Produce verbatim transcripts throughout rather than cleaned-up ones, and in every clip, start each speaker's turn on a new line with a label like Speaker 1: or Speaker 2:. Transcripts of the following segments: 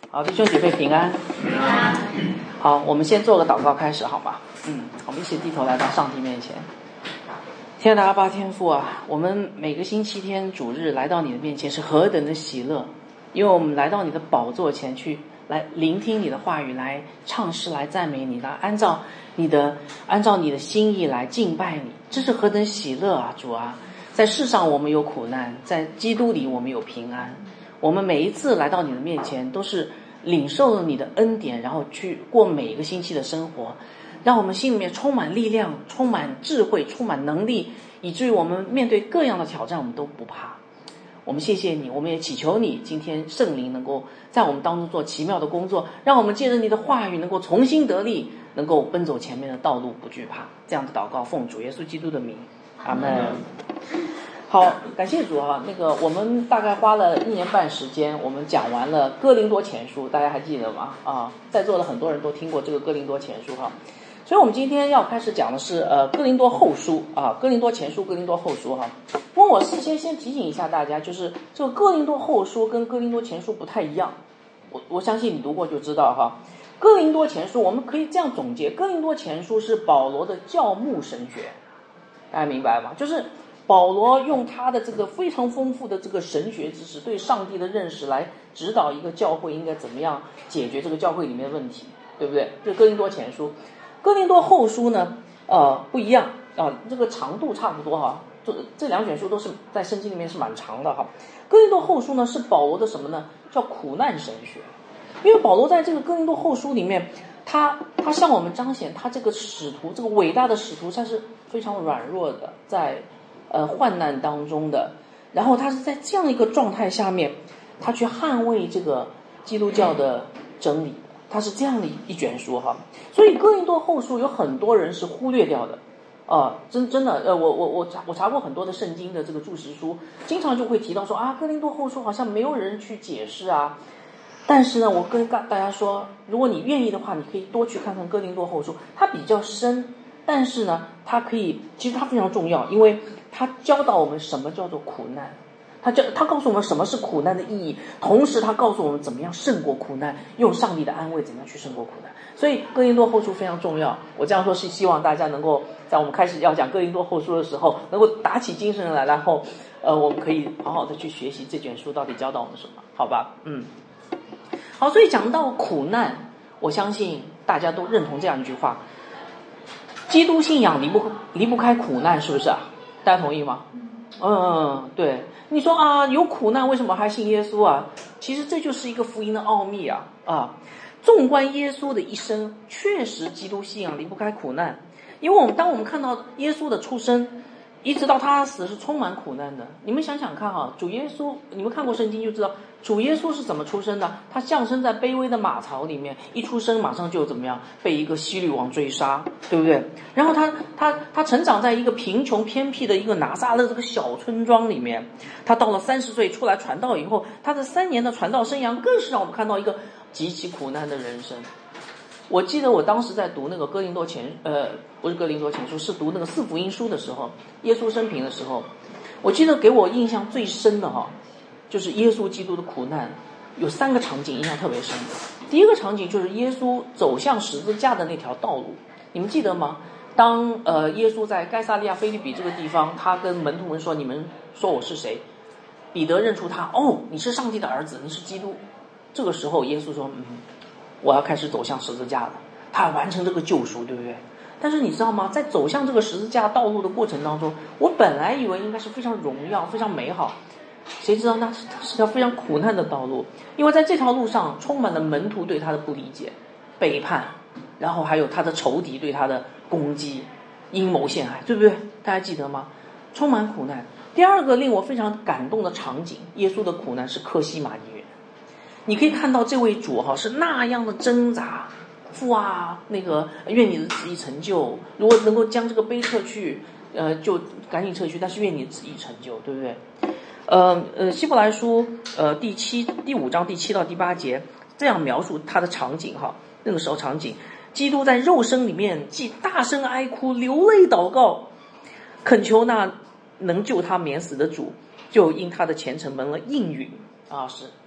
Speaker 1: 好，弟兄姐妹平安。好，我们先做个祷告开始，好吗？嗯，我们一起低头来到上帝面前。天父阿爸天父啊，我们每个星期天主日来到你的面前是何等的喜乐，因为我们来到你的宝座前去，来聆听你的话语，来唱诗，来赞美你，来按照你的按照你的心意来敬拜你，这是何等喜乐啊，主啊！在世上我们有苦难，在基督里我们有平安。我们每一次来到你的面前，都是领受了你的恩典，然后去过每一个星期的生活，让我们心里面充满力量，充满智慧，充满能力，以至于我们面对各样的挑战我们都不怕。我们谢谢你，我们也祈求你今天圣灵能够在我们当中做奇妙的工作，让我们借着你的话语能够重新得力，能够奔走前面的道路，不惧怕。这样的祷告奉主耶稣基督的名，阿们。好，感谢主啊！那个我们大概花了一年半时间，我们讲完了哥林多前书，大家还记得吗？啊，在座的很多人都听过这个哥林多前书哈。所以我们今天要开始讲的是呃哥林多后书啊，哥林多前书、哥林多后书哈。不过我事先先提醒一下大家，就是这个哥林多后书跟哥林多前书不太一样。我我相信你读过就知道哈。哥林多前书我们可以这样总结，哥林多前书是保罗的教牧神学，大家明白吗？就是保罗用他的这个非常丰富的这个神学知识，对上帝的认识来指导一个教会应该怎么样解决这个教会里面的问题，对不对？这哥林多前书。哥林多后书呢呃不一样啊，这个长度差不多哈，这这两卷书都是在圣经里面是蛮长的哈。哥林多后书呢是保罗的什么呢？叫苦难神学。因为保罗在这个哥林多后书里面，他他向我们彰显他这个使徒，这个伟大的使徒他是非常软弱的，在呃患难当中的，然后他是在这样一个状态下面，他去捍卫这个基督教的真理，他是这样的一卷书哈。所以哥林多后书有很多人是忽略掉的啊、呃，真真的呃，我我我查我查过很多的圣经的这个注释书，经常就会提到说啊，哥林多后书好像没有人去解释啊。但是呢，我跟大家说，如果你愿意的话，你可以多去看看哥林多后书，它比较深，但是呢，它可以，其实它非常重要，因为它教导我们什么叫做苦难，它教它告诉我们什么是苦难的意义，同时它告诉我们怎么样胜过苦难，用上帝的安慰怎么样去胜过苦难。所以哥林多后书非常重要。我这样说是希望大家能够在我们开始要讲哥林多后书的时候，能够打起精神来，然后呃，我们可以好好的去学习这卷书到底教导我们什么，好吧？嗯。好，所以讲到苦难，我相信大家都认同这样一句话：基督信仰离不离不开苦难，是不是啊？大家同意吗？嗯，对。你说啊，有苦难为什么还信耶稣啊？其实这就是一个福音的奥秘啊啊！纵观耶稣的一生，确实基督信仰离不开苦难，因为我们当我们看到耶稣的出生，一直到他死是充满苦难的。你们想想看哈，主耶稣，你们看过圣经就知道，主耶稣是怎么出生的？他降生在卑微的马槽里面，一出生马上就怎么样被一个希律王追杀，对不对？然后他他他成长在一个贫穷偏僻的一个拿撒勒这个小村庄里面。他到了三十岁出来传道以后，他的三年的传道生涯更是让我们看到一个极其苦难的人生。我记得我当时在读那个哥林多前呃不是哥林多前书，是读那个四福音书的时候，耶稣生平的时候，我记得给我印象最深的哈，就是耶稣基督的苦难，有三个场景印象特别深。第一个场景就是耶稣走向十字架的那条道路，你们记得吗？当呃耶稣在该撒利亚腓立比这个地方，他跟门徒们说：“你们说我是谁？”彼得认出他，哦，你是上帝的儿子，你是基督。这个时候耶稣说：“嗯。”我要开始走向十字架了，他要完成这个救赎，对不对？但是你知道吗？在走向这个十字架道路的过程当中，我本来以为应该是非常荣耀、非常美好，谁知道那是是条非常苦难的道路，因为在这条路上充满了门徒对他的不理解、背叛，然后还有他的仇敌对他的攻击、阴谋陷害，对不对？大家记得吗？充满苦难。第二个令我非常感动的场景，耶稣的苦难是客西马尼园。你可以看到这位主哈是那样的挣扎，父啊，那个愿你的旨意成就，如果能够将这个杯撤去，呃，就赶紧撤去，但是愿你的旨意成就，对不对？呃呃，希伯来书呃第七第五章第七到第八节这样描述他的场景哈，那个时候场景，基督在肉身里面既大声哀哭，流泪祷告，恳求那能救他免死的主，就因他的虔诚蒙了应允啊，是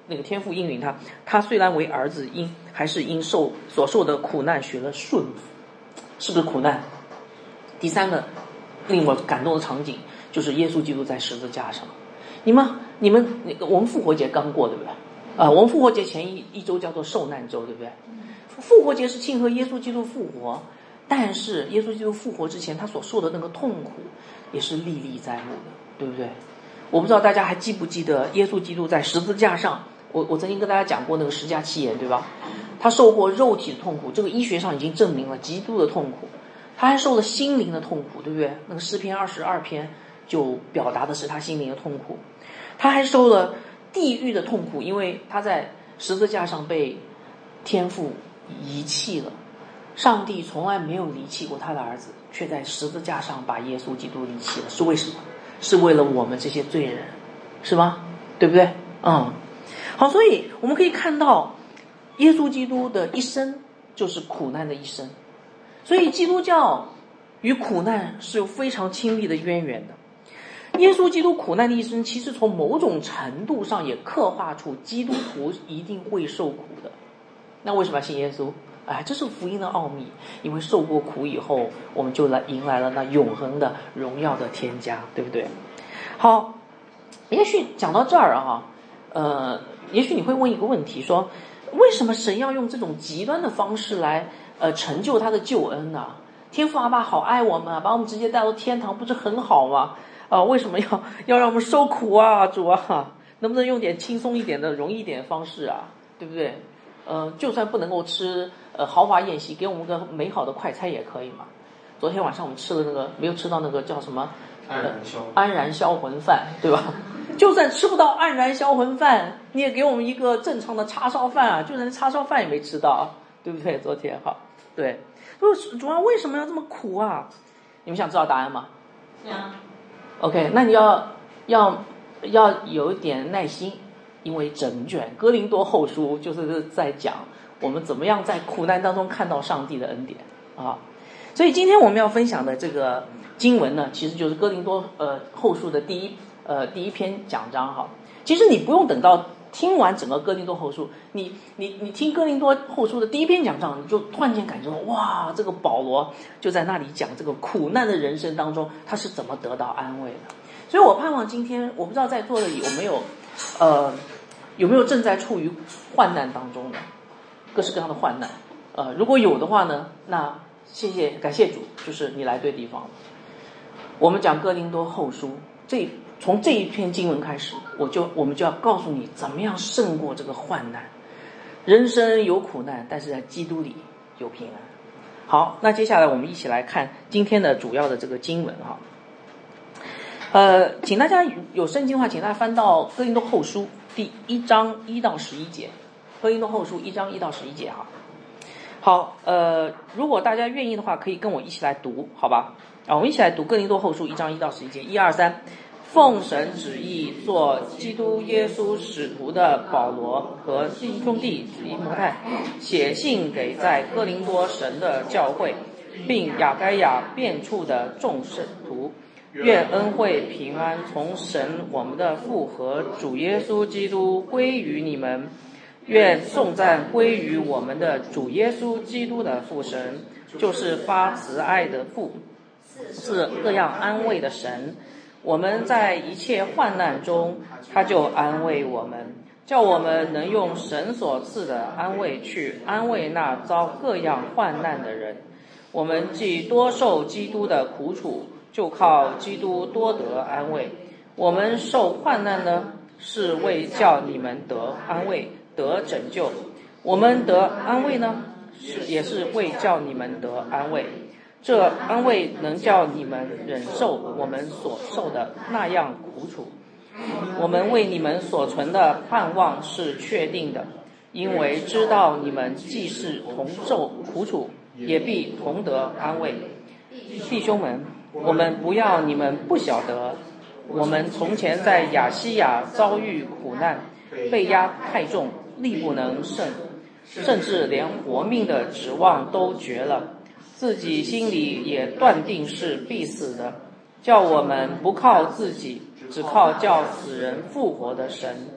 Speaker 1: 那个天父应允他，他虽然为儿子，因还是因受所受的苦难学了顺服，是不是苦难？第三个令我感动的场景就是耶稣基督在十字架上。你们你们我们复活节刚过，对不对？啊、呃，我们复活节前一一周叫做受难周，对不对？复活节是庆贺耶稣基督复活，但是耶稣基督复活之前他所受的那个痛苦也是历历在目的，对不对？我不知道大家还记不记得耶稣基督在十字架上，我我曾经跟大家讲过那个十架七言，对吧？他受过肉体的痛苦，这个医学上已经证明了极度的痛苦，他还受了心灵的痛苦，对不对？那个诗篇二十二篇就表达的是他心灵的痛苦，他还受了地狱的痛苦，因为他在十字架上被天父遗弃了。上帝从来没有离弃过他的儿子，却在十字架上把耶稣基督离弃了，是为什么？是为了我们这些罪人，是吗？对不对？嗯，好，所以我们可以看到耶稣基督的一生就是苦难的一生，所以基督教与苦难是有非常亲密的渊源的。耶稣基督苦难的一生，其实从某种程度上也刻画出基督徒一定会受苦的。那为什么要信耶稣？哎，这是福音的奥秘，因为受过苦以后，我们就来迎来了那永恒的荣耀的天家，对不对？好，也许讲到这儿啊，呃，也许你会问一个问题，说为什么神要用这种极端的方式来呃成就他的救恩呢？天父阿爸好爱我们啊，把我们直接带到天堂，不是很好吗？啊、呃，为什么要要让我们受苦啊，主啊？能不能用点轻松一点的、容易一点的方式啊？对不对？呃，就算不能够吃呃豪华宴席，给我们个美好的快餐也可以嘛。昨天晚上我们吃了那个，没有吃到那个叫什么
Speaker 2: 安然销
Speaker 1: 安然销魂饭，对吧？就算吃不到安然销魂饭，你也给我们一个正常的叉烧饭啊，就连叉烧饭也没吃到，对不对？昨天好，对，就是主要为什么要这么苦啊？你们想知道答案吗？
Speaker 2: 呀
Speaker 1: OK， 那你要要要有一点耐心，因为整卷哥林多后书就是在讲我们怎么样在苦难当中看到上帝的恩典啊。所以今天我们要分享的这个经文呢，其实就是哥林多呃后书的第一呃第一篇讲章哈。其实你不用等到听完整个哥林多后书，你你你听哥林多后书的第一篇讲章，你就突然间感觉到哇，这个保罗就在那里讲这个苦难的人生当中他是怎么得到安慰的。所以我盼望今天，我不知道在座的有没有呃有没有正在处于患难当中的各式各样的患难，呃如果有的话呢，那谢谢感谢主，就是你来对地方了。我们讲哥林多后书，这从这一篇经文开始，我就我们就要告诉你怎么样胜过这个患难。人生有苦难，但是在基督里有平安。好，那接下来我们一起来看今天的主要的这个经文哈。呃，请大家有圣经的话，请大家翻到哥林多后书第一章一到十一节。哥林多后书一章一到十一节哈。好，呃，如果大家愿意的话，可以跟我一起来读，好吧？啊，我们一起来读哥林多后书一章一到十一节，一二三。奉神旨意做基督耶稣使徒的保罗和弟兄弟提摩太，写信给在哥林多神的教会，并亚该亚遍处的众圣徒，愿恩惠平安从神我们的父和主耶稣基督归于你们。愿颂赞归于我们的主耶稣基督的父神，就是发慈爱的父，是各样安慰的神。我们在一切患难中，他就安慰我们，叫我们能用神所赐的安慰去安慰那遭各样患难的人。我们既多受基督的苦楚，就靠基督多得安慰。我们受患难呢，是为叫你们得安慰，得拯救。我们得安慰呢，是也是为叫你们得安慰。这安慰能叫你们忍受我们所受的那样苦楚。我们为你们所存的盼望是确定的，因为知道你们既是同受苦楚，也必同得安慰。弟兄们，我们不要你们不晓得，我们从前在亚西亚遭遇苦难，被压太重，力不能胜，甚至连活命的指望都绝了，自己心里也断定是必死的，叫我们不靠自己，只靠叫死人复活的神。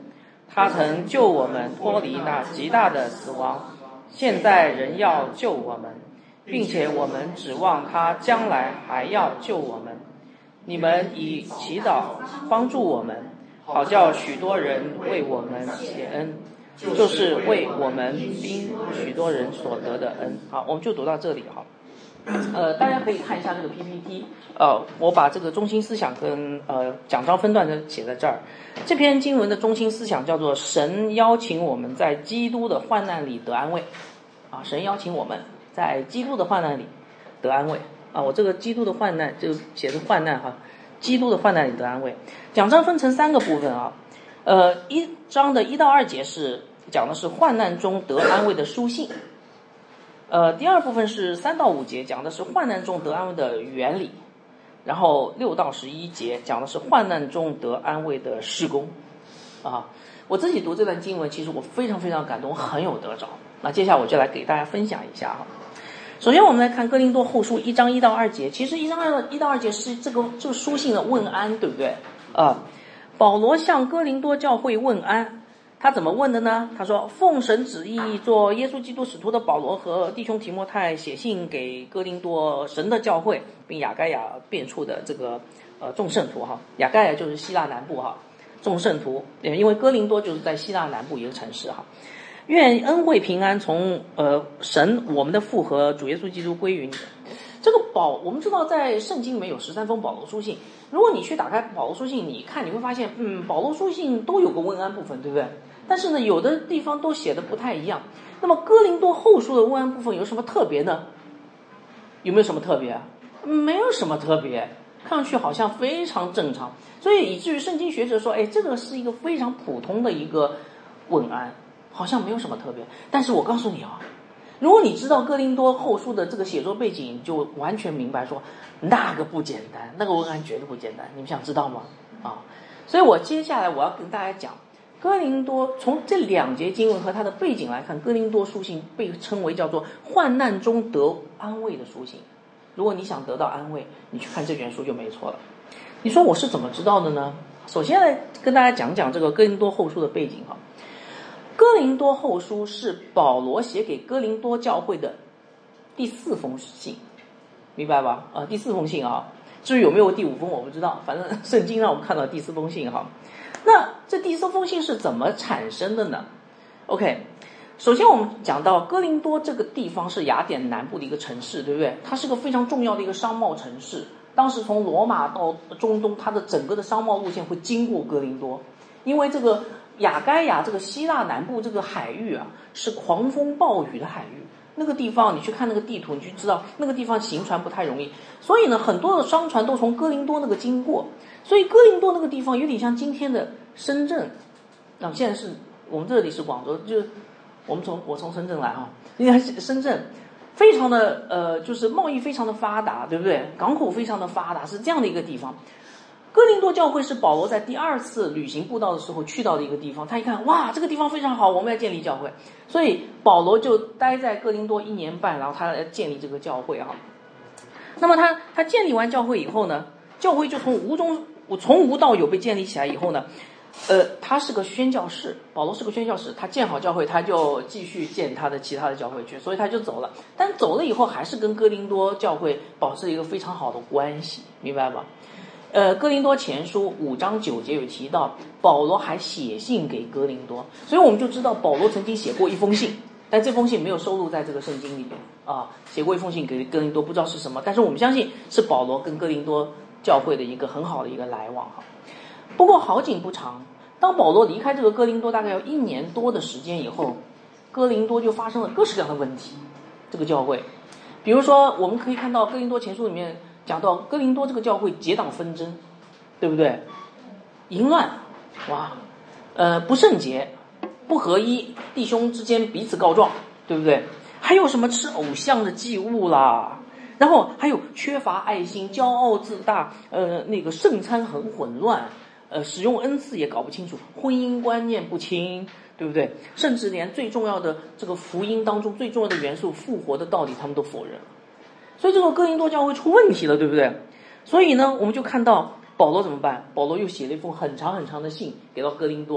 Speaker 1: 他曾救我们脱离那极大的死亡，现在仍要救我们，并且我们指望他将来还要救我们。你们以祈祷帮助我们，好叫许多人为我们谢恩，就是为我们因许多人所得的恩。好，我们就读到这里哈。呃，大家可以看一下这个 P P T， 呃，我把这个中心思想跟呃讲章分段的写在这儿。这篇经文的中心思想叫做神邀请我们在基督的患难里得安慰，啊，神邀请我们在基督的患难里得安慰，啊，我这个基督的患难就写成患难哈，基督的患难里得安慰。讲章分成三个部分啊，呃，一章的一到二节是讲的是患难中得安慰的书信。呃，第二部分是三到五节，讲的是患难中得安慰的原理，然后六到十一节讲的是患难中得安慰的事工。啊，我自己读这段经文，其实我非常非常感动，很有得着。那接下来我就来给大家分享一下哈。首先我们来看哥林多后书一章一到二节，其实一章二一到二节是这个这个书信的问安，对不对？啊，保罗向哥林多教会问安。他怎么问的呢？他说，奉神旨意做耶稣基督使徒的保罗和弟兄提摩太写信给哥林多神的教会，并亚该亚遍处的这个呃众圣徒哈，亚该亚就是希腊南部哈，众圣徒，因为哥林多就是在希腊南部一个城市哈。愿恩惠平安从呃神我们的父和主耶稣基督归于你们。这个保我们知道在圣经里面有十三封保罗书信，如果你去打开保罗书信，你看你会发现，嗯，保罗书信都有个问安部分，对不对？但是呢，有的地方都写的不太一样。那么哥林多后书的问安部分有什么特别呢？有没有什么特别啊？没有什么特别，看上去好像非常正常，所以以至于圣经学者说，哎，这个是一个非常普通的一个问安，好像没有什么特别。但是我告诉你啊，如果你知道哥林多后书的这个写作背景，就完全明白说那个不简单，那个文案绝对不简单。你们想知道吗？啊，所以我接下来我要跟大家讲哥林多，从这两节经文和它的背景来看，哥林多书信被称为叫做患难中得安慰的书信。如果你想得到安慰，你去看这卷书就没错了。你说我是怎么知道的呢？首先来跟大家讲讲这个哥林多后书的背景哈。哥林多后书是保罗写给哥林多教会的第四封信，明白吧？啊，第四封信啊，至于有没有第五封我不知道，反正圣经让我们看到第四封信哈。那这第四封信是怎么产生的呢 ？OK， 首先我们讲到哥林多这个地方是雅典南部的一个城市，对不对？它是个非常重要的一个商贸城市。当时从罗马到中东，它的整个的商贸路线会经过哥林多，因为这个亚该亚这个希腊南部这个海域啊，是狂风暴雨的海域。那个地方你去看那个地图，你就知道那个地方行船不太容易，所以呢，很多的商船都从哥林多那个经过。所以哥林多那个地方有点像今天的深圳，那、啊、现在是我们这里是广州，就是我们从我从深圳来啊，因为深圳非常的呃，就是贸易非常的发达，对不对？港口非常的发达，是这样的一个地方。哥林多教会是保罗在第二次旅行布道的时候去到的一个地方，他一看，哇，这个地方非常好，我们要建立教会，所以保罗就待在哥林多一年半，然后他来建立这个教会啊。那么他他建立完教会以后呢，教会就从无中从无到有被建立起来以后呢，呃，他是个宣教士，保罗是个宣教士，他建好教会，他就继续建他的其他的教会去，所以他就走了。但走了以后，还是跟哥林多教会保持一个非常好的关系，明白吧？呃，哥林多前书五章九节有提到，保罗还写信给哥林多，所以我们就知道保罗曾经写过一封信，但这封信没有收录在这个圣经里面啊，写过一封信给哥林多，不知道是什么，但是我们相信是保罗跟哥林多教会的一个很好的一个来往哈。不过好景不长，当保罗离开这个哥林多大概有一年多的时间以后，哥林多就发生了各式各样的问题。这个教会，比如说我们可以看到哥林多前书里面讲到哥林多这个教会结党纷争，对不对？淫乱，哇，呃，不圣洁，不合一，弟兄之间彼此告状，对不对？还有什么吃偶像的祭物啦，然后还有缺乏爱心，骄傲自大，呃，那个圣餐很混乱，呃，使用恩赐也搞不清楚，婚姻观念不清，对不对？甚至连最重要的这个福音当中最重要的元素复活的道理他们都否认了。所以这个哥林多教会出问题了，对不对？所以呢，我们就看到保罗怎么办？保罗又写了一封很长很长的信给到哥林多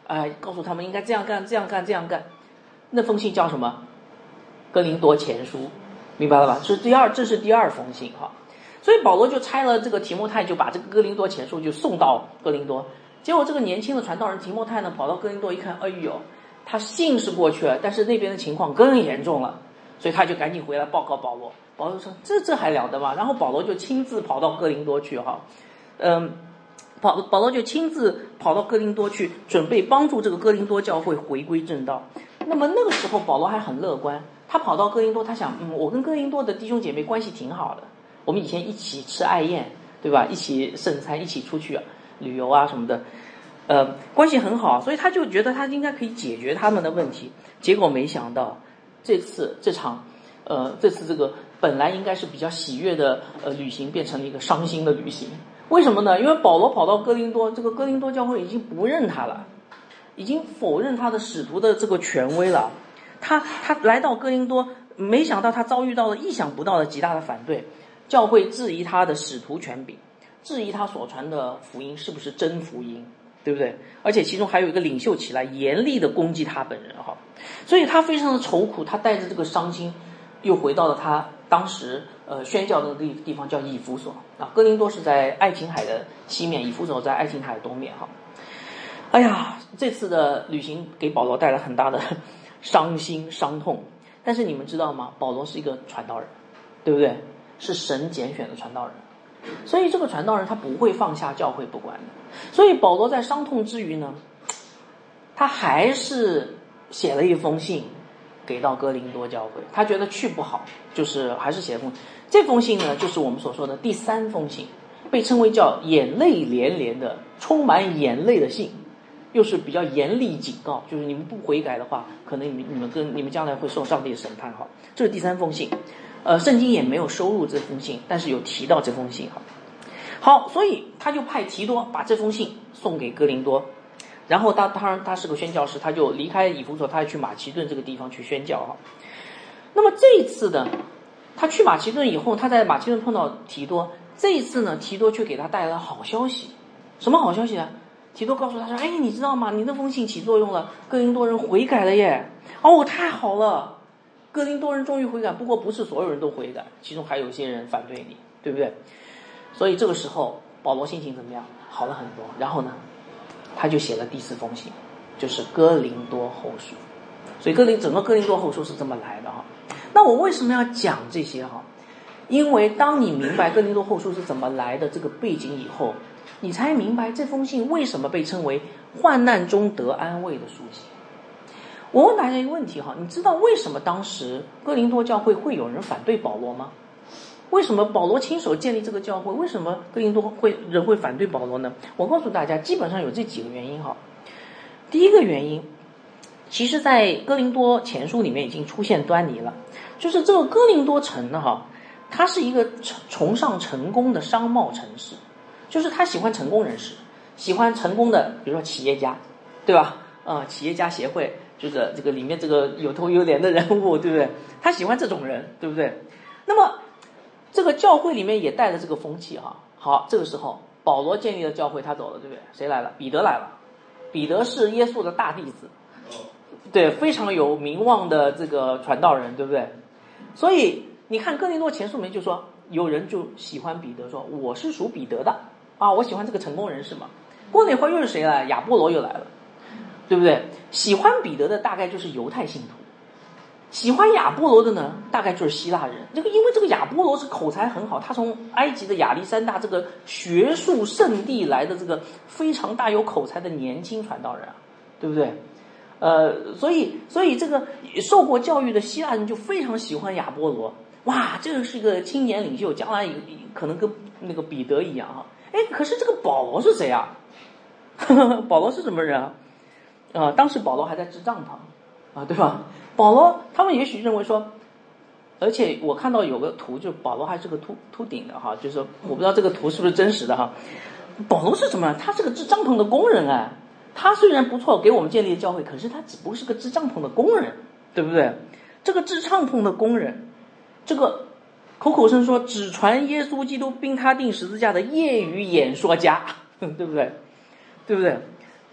Speaker 1: 哎、呃，告诉他们应该这样干，这样干，这样干。那封信叫什么？哥林多前书，明白了吧？这是第二，这是第二封信哈。所以保罗就差了这个提摩太，就把这个哥林多前书就送到哥林多。结果这个年轻的传道人提摩太呢，跑到哥林多一看，哎呦，他信是过去了，但是那边的情况更严重了，所以他就赶紧回来报告保罗。保罗说：“这这还了得吗？”然后保罗就亲自跑到哥林多去哈，嗯，保保罗就亲自跑到哥林多去，准备帮助这个哥林多教会回归正道。那么那个时候保罗还很乐观，他跑到哥林多，他想，嗯，我跟哥林多的弟兄姐妹关系挺好的，我们以前一起吃爱宴，对吧？一起圣餐，一起出去、啊、旅游啊什么的，呃，关系很好，所以他就觉得他应该可以解决他们的问题。结果没想到，这次这场，呃，这次这个本来应该是比较喜悦的呃旅行，变成了一个伤心的旅行。为什么呢？因为保罗跑到哥林多，这个哥林多教会已经不认他了，已经否认他的使徒的这个权威了。他他来到哥林多，没想到他遭遇到了意想不到的极大的反对，教会质疑他的使徒权柄，质疑他所传的福音是不是真福音，对不对？而且其中还有一个领袖起来严厉的攻击他本人哈，所以他非常的愁苦，他带着这个伤心，又回到了他当时呃宣教的地地方叫以弗所啊，哥林多是在爱琴海的西面，以弗所在爱琴海的东面哈。哎呀，这次的旅行给保罗带来很大的伤心伤痛，但是你们知道吗？保罗是一个传道人，对不对？是神拣选的传道人，所以这个传道人他不会放下教会不管的。所以保罗在伤痛之余呢，他还是写了一封信给到哥林多教会，他觉得去不好，就是还是写了封信。这封信呢，就是我们所说的第三封信，被称为叫眼泪连连的，充满眼泪的信。又是比较严厉警告，就是你们不悔改的话，可能你们你们跟你们将来会受上帝的审判哈。这是第三封信，呃，圣经也没有收录这封信，但是有提到这封信哈。好，所以他就派提多把这封信送给哥林多，然后他当然他是个宣教师，他就离开以弗所，他去马其顿这个地方去宣教哈。那么这一次呢，他去马其顿以后，他在马其顿碰到提多，这一次呢，提多却给他带来了好消息。什么好消息呢？提多告诉他说：“哎，你知道吗？你那封信起作用了，哥林多人悔改了耶！哦，太好了，哥林多人终于悔改。不过不是所有人都悔改，其中还有一些人反对你，对不对？所以这个时候保罗心情怎么样？好了很多。然后呢，他就写了第四封信，就是哥林多后书。所以哥林整个哥林多后书是这么来的哈。那我为什么要讲这些哈？因为当你明白哥林多后书是怎么来的这个背景以后，你才明白这封信为什么被称为患难中得安慰的书信。我问大家一个问题哈，你知道为什么当时哥林多教会会有人反对保罗吗？为什么保罗亲手建立这个教会？为什么哥林多会人会反对保罗呢？我告诉大家，基本上有这几个原因哈。第一个原因，其实在哥林多前书里面已经出现端倪了，就是这个哥林多城呢哈，它是一个崇尚成功的商贸城市。就是他喜欢成功人士，喜欢成功的，比如说企业家，对吧？啊、呃，企业家协会这个这个里面这个有头有脸的人物，对不对？他喜欢这种人，对不对？那么这个教会里面也带了这个风气哈。好，这个时候保罗建立了教会，他走了，对不对？谁来了？彼得来了。彼得是耶稣的大弟子，对，非常有名望的这个传道人，对不对？所以你看哥林多前书里面就说，有人就喜欢彼得，说我是属彼得的。啊，我喜欢这个成功人士嘛。过了一会儿又是谁来？亚波罗又来了，对不对？喜欢彼得的大概就是犹太信徒，喜欢亚波罗的呢，大概就是希腊人。这个因为这个亚波罗是口才很好，他从埃及的亚历山大这个学术圣地来的这个非常大有口才的年轻传道人啊，对不对？呃，所以所以这个受过教育的希腊人就非常喜欢亚波罗。哇，这个是一个青年领袖，将来可能跟那个彼得一样哈。哎，可是这个保罗是谁啊？保罗是什么人啊？啊、呃，当时保罗还在支帐篷啊，对吧？保罗他们也许认为说，而且我看到有个图，就是保罗还是个秃秃顶的哈，就是说我不知道这个图是不是真实的哈。保罗是什么？他是个支帐篷的工人哎。他虽然不错，给我们建立了教会，可是他只不过是个支帐篷的工人，对不对？这个支帐篷的工人，这个口口声说只传耶稣基督并他钉十字架的业余演说家，对不对？对不对？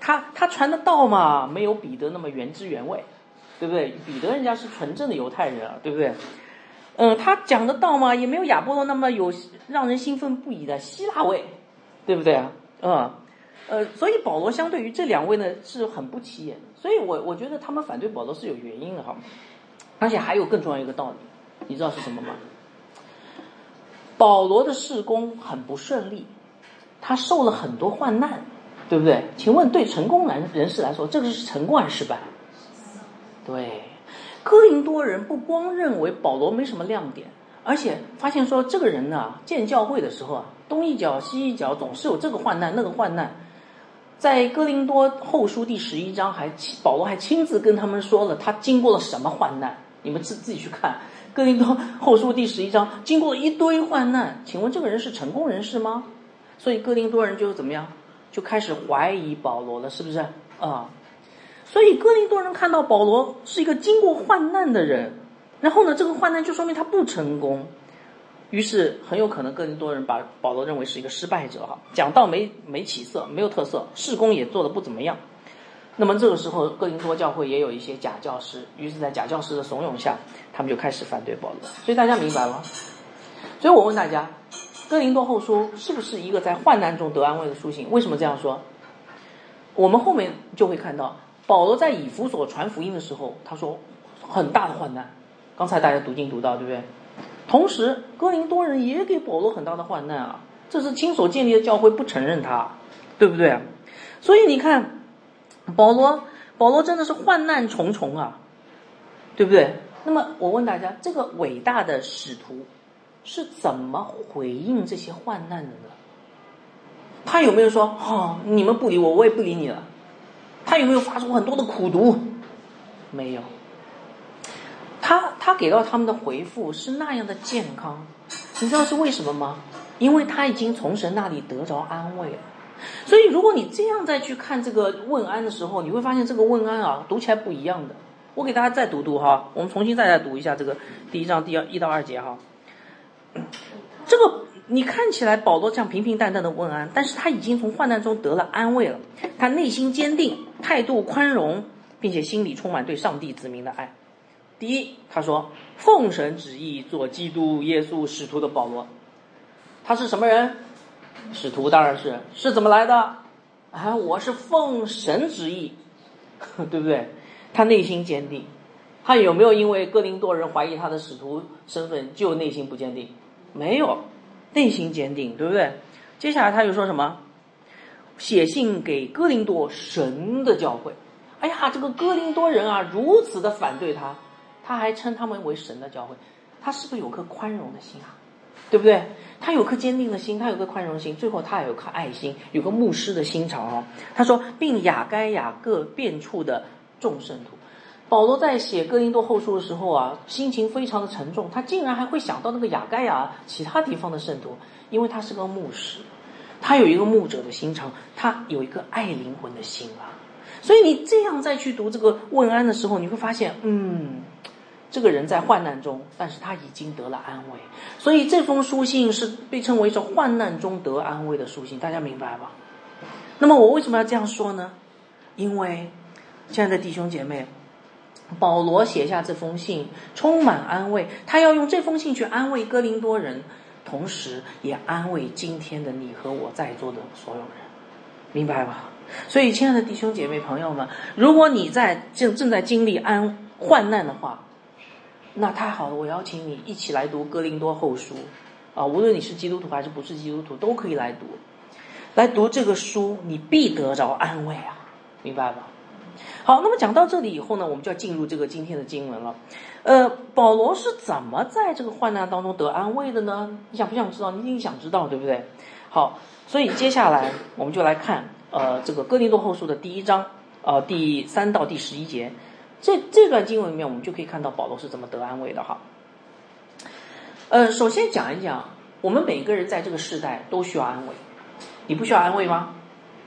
Speaker 1: 他他传的道嘛，没有彼得那么原汁原味，对不对？彼得人家是纯正的犹太人啊，对不对？嗯、呃，他讲的道嘛，也没有亚波罗那么有让人兴奋不已的希腊味，对不对啊？嗯，呃，所以保罗相对于这两位呢是很不起眼的，所以我我觉得他们反对保罗是有原因的哈。而且还有更重要一个道理，你知道是什么吗？保罗的事工很不顺利，他受了很多患难，对不对？请问对成功人人士来说，这个是成功还是失败？对，哥林多人不光认为保罗没什么亮点，而且发现说这个人呢、啊，建教会的时候啊，东一脚西一脚，总是有这个患难那个患难。在哥林多后书第十一章还，保罗还亲自跟他们说了他经过了什么患难，你们自自己去看哥林多后书第十一章，经过了一堆患难。请问这个人是成功人士吗？所以哥林多人就怎么样，就开始怀疑保罗了，是不是啊、嗯？所以哥林多人看到保罗是一个经过患难的人，然后呢，这个患难就说明他不成功，于是很有可能哥林多人把保罗认为是一个失败者哈，讲道没没起色，没有特色，事工也做得不怎么样。那么这个时候哥林多教会也有一些假教师，于是在假教师的怂恿下，他们就开始反对保罗。所以大家明白吗？所以我问大家，哥林多后书是不是一个在患难中得安慰的书信？为什么这样说？我们后面就会看到保罗在以弗所传福音的时候，他说很大的患难，刚才大家读经读到，对不对？同时哥林多人也给保罗很大的患难啊，这是亲手建立的教会不承认他，对不对？所以你看保罗保罗真的是患难重重啊，对不对？那么我问大家，这个伟大的使徒是怎么回应这些患难的呢？他有没有说哦，你们不理我，我也不理你了？他有没有发出很多的苦毒？没有。他他给到他们的回复是那样的健康，你知道是为什么吗？因为他已经从神那里得着安慰了。所以如果你这样再去看这个问安的时候，你会发现这个问安啊，读起来不一样的。我给大家再读读哈，我们重新再来读一下这个第一章第二一到二节哈。这个你看起来保罗这样平平淡淡的问安，但是他已经从患难中得了安慰了，他内心坚定，态度宽容，并且心里充满对上帝子民的爱。第一，他说奉神旨意做基督耶稣使徒的保罗，他是什么人？使徒当然是是怎么来的啊？我是奉神旨意，对不对？他内心坚定，他有没有因为哥林多人怀疑他的使徒身份就内心不坚定？没有，内心坚定，对不对？接下来他又说什么？写信给哥林多神的教会。哎呀，这个哥林多人啊，如此的反对他，他还称他们为神的教会，他是不是有颗宽容的心啊？对不对？他有颗坚定的心，他有颗宽容心，最后他还有颗爱心，有个牧师的心肠哦。他说，并雅该亚各遍处的众圣徒。保罗在写哥林多后书的时候啊，心情非常的沉重，他竟然还会想到那个雅该亚其他地方的圣徒，因为他是个牧师，他有一个牧者的心肠，他有一个爱灵魂的心啊。所以你这样再去读这个问安的时候，你会发现，嗯，这个人在患难中，但是他已经得了安慰。所以这封书信是被称为是患难中得安慰的书信，大家明白吧？那么我为什么要这样说呢？因为亲爱的弟兄姐妹，保罗写下这封信充满安慰，他要用这封信去安慰哥林多人，同时也安慰今天的你和我在座的所有人，明白吧？所以亲爱的弟兄姐妹朋友们，如果你在正正在经历安患难的话，那太好了，我邀请你一起来读哥林多后书啊，无论你是基督徒还是不是基督徒都可以来读，来读这个书，你必得着安慰啊，明白吧？好，那么讲到这里以后呢，我们就要进入这个今天的经文了。呃，保罗是怎么在这个患难当中得安慰的呢？你想不想知道？你一定想知道，对不对？好，所以接下来我们就来看呃这个哥林多后书的第一章呃第三到第十一节。这这段经文里面，我们就可以看到保罗是怎么得安慰的哈。呃，首先讲一讲，我们每个人在这个世代都需要安慰，你不需要安慰吗？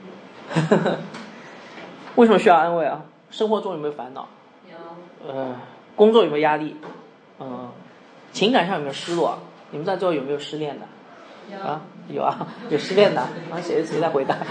Speaker 1: 为什么需要安慰啊？生活中有没有烦恼？有。呃，工作有没有压力？嗯、呃，情感上有没有失落？你们在座有没有失恋的？ 啊，有啊，有失恋的啊，谁谁在回答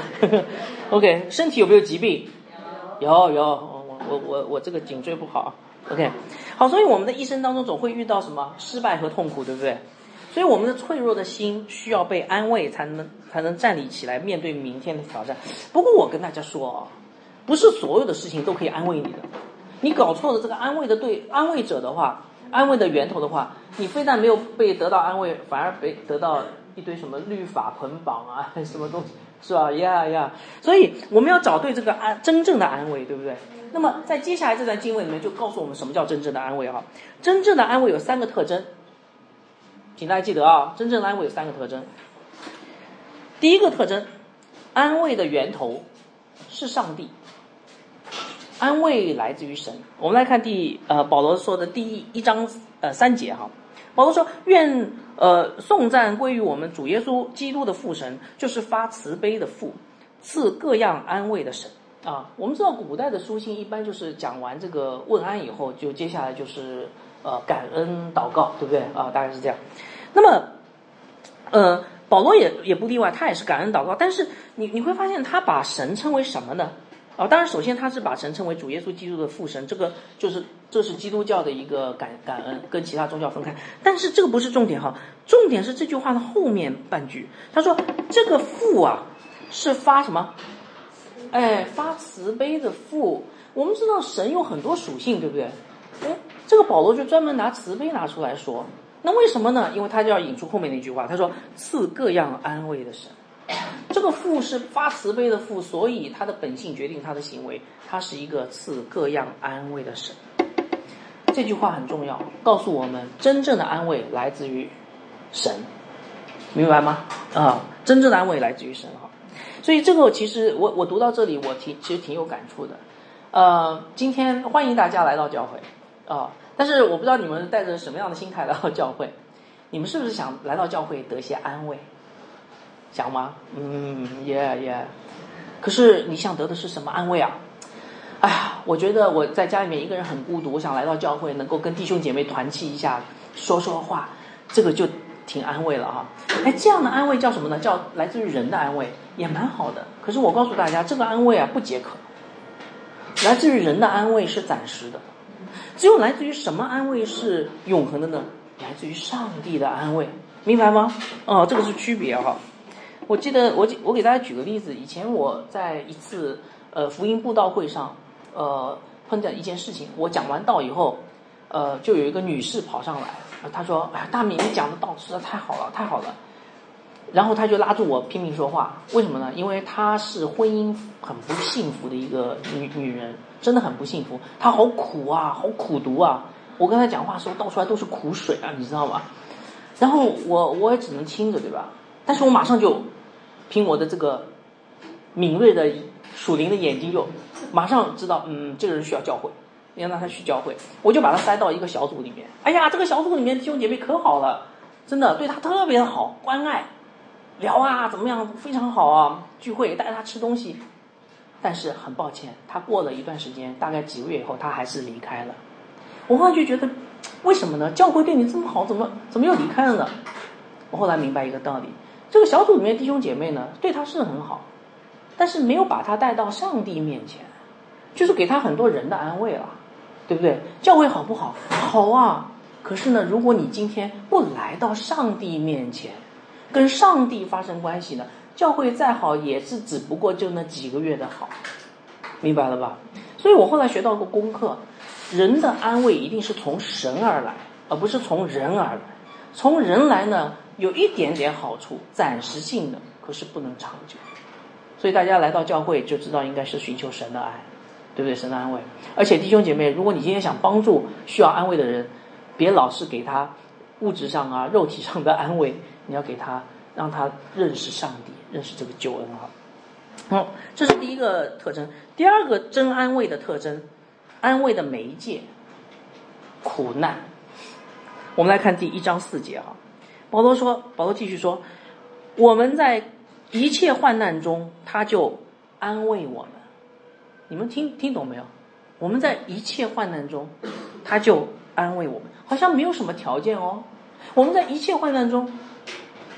Speaker 1: ？OK， 身体有没有疾病？有有，我我我我这个颈椎不好。OK， 好，所以我们的一生当中总会遇到什么失败和痛苦，对不对？所以我们的脆弱的心需要被安慰，才能才能站立起来面对明天的挑战。不过我跟大家说啊，不是所有的事情都可以安慰你的。你搞错了这个安慰的对安慰者的话，安慰的源头的话，你非但没有被得到安慰，反而被得到一堆什么律法捆绑啊，什么东西，是吧？呀呀，所以我们要找对这个安真正的安慰，对不对？那么在接下来这段经文里面就告诉我们什么叫真正的安慰哈。真正的安慰有三个特征，请大家记得啊，真正的安慰有三个特征。第一个特征，安慰的源头是上帝，安慰来自于神。我们来看第呃保罗说的第一一章呃三节哈，保罗说愿呃颂赞归于我们主耶稣基督的父神，就是发慈悲的父，赐各样安慰的神。啊，我们知道古代的书信一般就是讲完这个问安以后，就接下来就是呃感恩祷告，对不对啊？大概是这样。那么，呃，保罗也也不例外，他也是感恩祷告。但是你你会发现，他把神称为什么呢？啊，当然，首先他是把神称为主耶稣基督的父神，这个就是这是基督教的一个感感恩，跟其他宗教分开。但是这个不是重点哈，重点是这句话的后面半句，他说这个父啊是发什么？哎，发慈悲的父。我们知道神有很多属性，对不对？哎，这个保罗就专门拿慈悲拿出来说，那为什么呢？因为他就要引出后面那句话，他说赐各样安慰的神。这个父是发慈悲的父，所以他的本性决定他的行为，他是一个赐各样安慰的神。这句话很重要，告诉我们真正的安慰来自于神，明白吗？啊，真正的安慰来自于神哈。所以这个其实我我读到这里，我挺其实挺有感触的。呃，今天欢迎大家来到教会啊，但是我不知道你们带着什么样的心态来到教会，你们是不是想来到教会得些安慰？想吗？嗯，耶耶。可是你想得的是什么安慰啊？哎呀，我觉得我在家里面一个人很孤独，我想来到教会能够跟弟兄姐妹团契一下，说说话，这个就挺安慰了哈。哎，这样的安慰叫什么呢？叫来自于人的安慰，也蛮好的。可是我告诉大家，这个安慰啊不解渴。来自于人的安慰是暂时的，只有来自于什么安慰是永恒的呢？来自于上帝的安慰，明白吗？哦，这个是区别哈。我记得我我给大家举个例子，以前我在一次呃福音布道会上，呃碰见一件事情，我讲完道以后，呃就有一个女士跑上来，她说：“哎呀，大敏，你讲的道实在太好了，太好了。”然后她就拉住我拼命说话，为什么呢？因为她是婚姻很不幸福的一个女女人，真的很不幸福，她好苦啊，好苦读啊。我跟她讲话的时候倒出来都是苦水啊，你知道吗？然后我我也只能听着，对吧？但是我马上就凭我的这个敏锐的属灵的眼睛，就马上知道，嗯，这个人需要教会，要让他去教会，我就把他塞到一个小组里面。哎呀，这个小组里面弟兄姐妹可好了，真的对他特别的好，关爱，聊啊怎么样，非常好啊，聚会带他吃东西。但是很抱歉，他过了一段时间，大概几个月以后，他还是离开了。我后来就觉得，为什么呢？教会对你这么好，怎么怎么又离开了呢？我后来明白一个道理，这个小组里面弟兄姐妹呢，对他是很好，但是没有把他带到上帝面前，就是给他很多人的安慰了，对不对？教会好不好？好啊。可是呢，如果你今天不来到上帝面前，跟上帝发生关系呢，教会再好也是只不过就那几个月的好，明白了吧？所以我后来学到一个功课，人的安慰一定是从神而来，而不是从人而来。从人来呢，有一点点好处，暂时性的，可是不能长久。所以大家来到教会就知道应该是寻求神的爱，对不对？神的安慰。而且弟兄姐妹，如果你今天想帮助需要安慰的人，别老是给他物质上啊、肉体上的安慰，你要给他，让他认识上帝，认识这个救恩啊。好、嗯，这是第一个特征。第二个真安慰的特征，安慰的媒介，苦难。我们来看第一章四节哈，保罗说，保罗继续说，我们在一切患难中，他就安慰我们。你们听听懂没有？我们在一切患难中，他就安慰我们，好像没有什么条件哦。我们在一切患难中，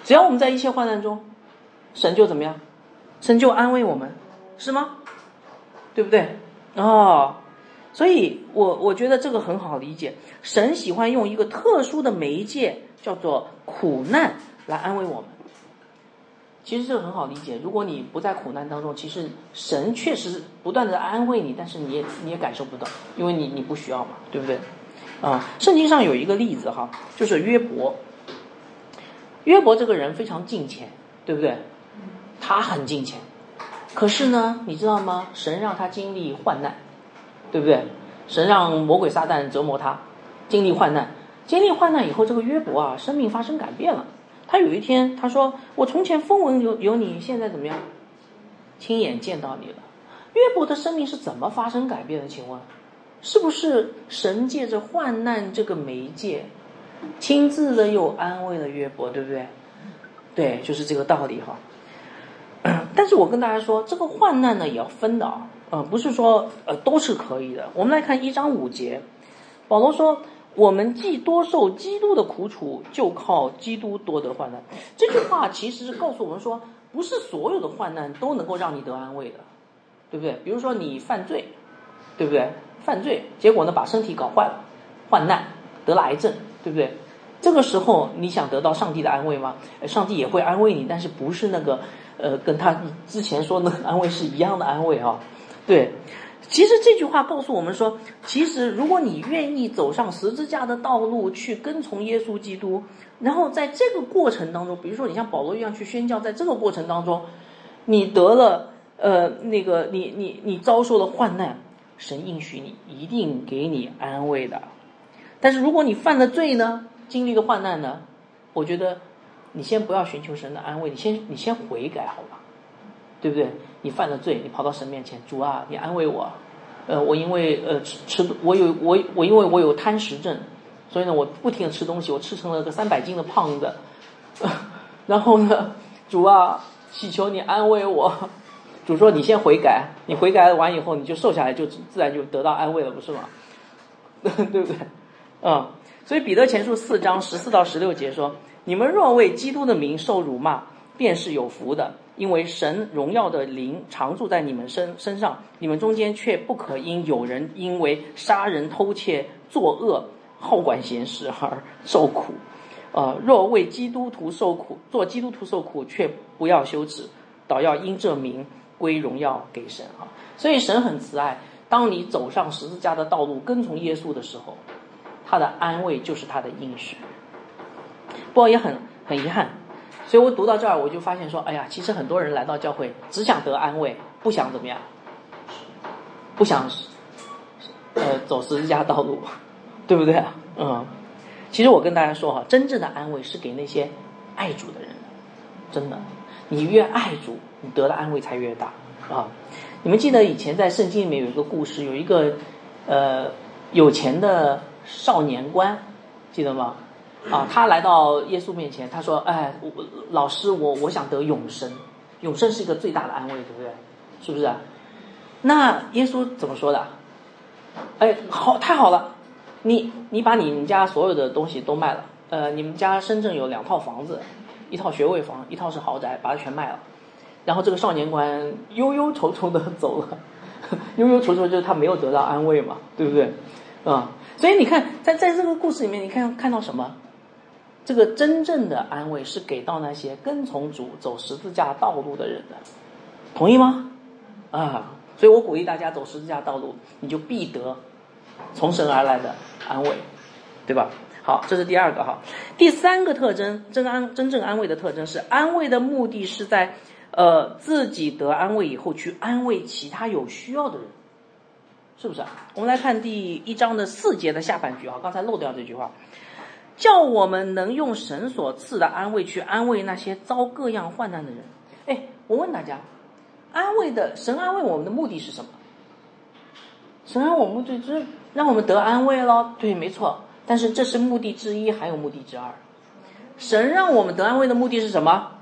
Speaker 1: 只要我们在一切患难中，神就怎么样？神就安慰我们，是吗？对不对？哦，所以我我觉得这个很好理解。神喜欢用一个特殊的媒介，叫做苦难，来安慰我们。其实这个很好理解，如果你不在苦难当中，其实神确实不断的安慰你，但是你也你也感受不到，因为你你不需要嘛，对不对？啊，圣经上有一个例子哈，就是约伯。约伯这个人非常敬虔，对不对？他很敬虔，可是呢，你知道吗？神让他经历患难，对不对？神让魔鬼撒旦折磨他，经历患难，经历患难以后，这个约伯啊，生命发生改变了。他有一天他说，我从前风闻有有你，现在怎么样？亲眼见到你了。约伯的生命是怎么发生改变的？请问是不是神借着患难这个媒介亲自的又安慰了约伯，对不对？对，就是这个道理哈。但是我跟大家说，这个患难呢也要分的啊，呃，不是说呃都是可以的。我们来看一章五节，保罗说，我们既多受基督的苦楚，就靠基督多得患难。这句话其实是告诉我们说，不是所有的患难都能够让你得安慰的，对不对？比如说你犯罪，对不对？犯罪结果呢把身体搞坏了，患难得了癌症，对不对？这个时候你想得到上帝的安慰吗？上帝也会安慰你，但是不是那个呃跟他之前说的安慰是一样的安慰啊？对，其实这句话告诉我们说，其实如果你愿意走上十字架的道路去跟从耶稣基督，然后在这个过程当中，比如说你像保罗一样去宣教，在这个过程当中你得了呃那个你你你遭受了患难，神应许你一定给你安慰的。但是如果你犯了罪呢，经历了患难呢，我觉得你先不要寻求神的安慰，你先你先悔改好吧，对不对？你犯了罪，你跑到神面前，主啊，你安慰我，呃，我因为呃吃吃我有我我因为我有贪食症，所以呢我不停的吃东西，我吃成了个三百斤的胖子，然后呢，主啊，祈求你安慰我。主说你先悔改，你悔改完以后你就瘦下来，就自然就得到安慰了，不是吗？对不对？嗯，所以彼得前书四章十四到十六节说，你们若为基督的名受辱骂，便是有福的，因为神荣耀的灵常住在你们身身上，你们中间却不可因有人因为杀人偷窃作恶好管闲事而受苦。呃，若为基督徒受苦，做基督徒受苦，却不要羞耻，倒要因这名归荣耀给神啊！所以神很慈爱，当你走上十字架的道路，跟从耶稣的时候，他的安慰就是他的应许。不过也很很遗憾，所以我读到这儿，我就发现说，哎呀，其实很多人来到教会只想得安慰，不想怎么样，不想呃走十字架道路，对不对啊？嗯，其实我跟大家说哈，真正的安慰是给那些爱主的人的，真的，你越爱主，你得的安慰才越大啊！你们记得以前在圣经里面有一个故事，有一个呃有钱的少年官，记得吗？啊，他来到耶稣面前，他说：“哎，我老师，我我想得永生，永生是一个最大的安慰，对不对？是不是啊？”那耶稣怎么说的？哎，好，太好了，你你把你们家所有的东西都卖了，呃，你们家深圳有两套房子，一套学位房，一套是豪宅，把它全卖了。然后这个少年官忧忧愁愁的走了，忧忧愁愁就是他没有得到安慰嘛，对不对？啊、嗯，所以你看，在在这个故事里面，你看看到什么？这个真正的安慰是给到那些跟从主走十字架道路的人的，同意吗？啊，所以我鼓励大家走十字架道路，你就必得从神而来的安慰，对吧？好，这是第二个哈。第三个特征，真安真正安慰的特征是，安慰的目的是在呃自己得安慰以后去安慰其他有需要的人，是不是啊？我们来看第一章的四节的下半句啊，刚才漏掉这句话，叫我们能用神所赐的安慰去安慰那些遭各样患难的人。哎，我问大家，安慰的神安慰我们的目的是什么？神安慰我们目的就是让我们得安慰咯，对，没错。但是这是目的之一，还有目的之二。神让我们得安慰的目的是什么？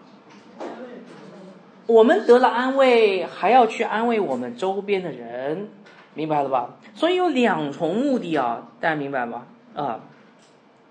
Speaker 1: 我们得了安慰，还要去安慰我们周边的人，明白了吧？所以有两重目的啊，大家明白吗？啊，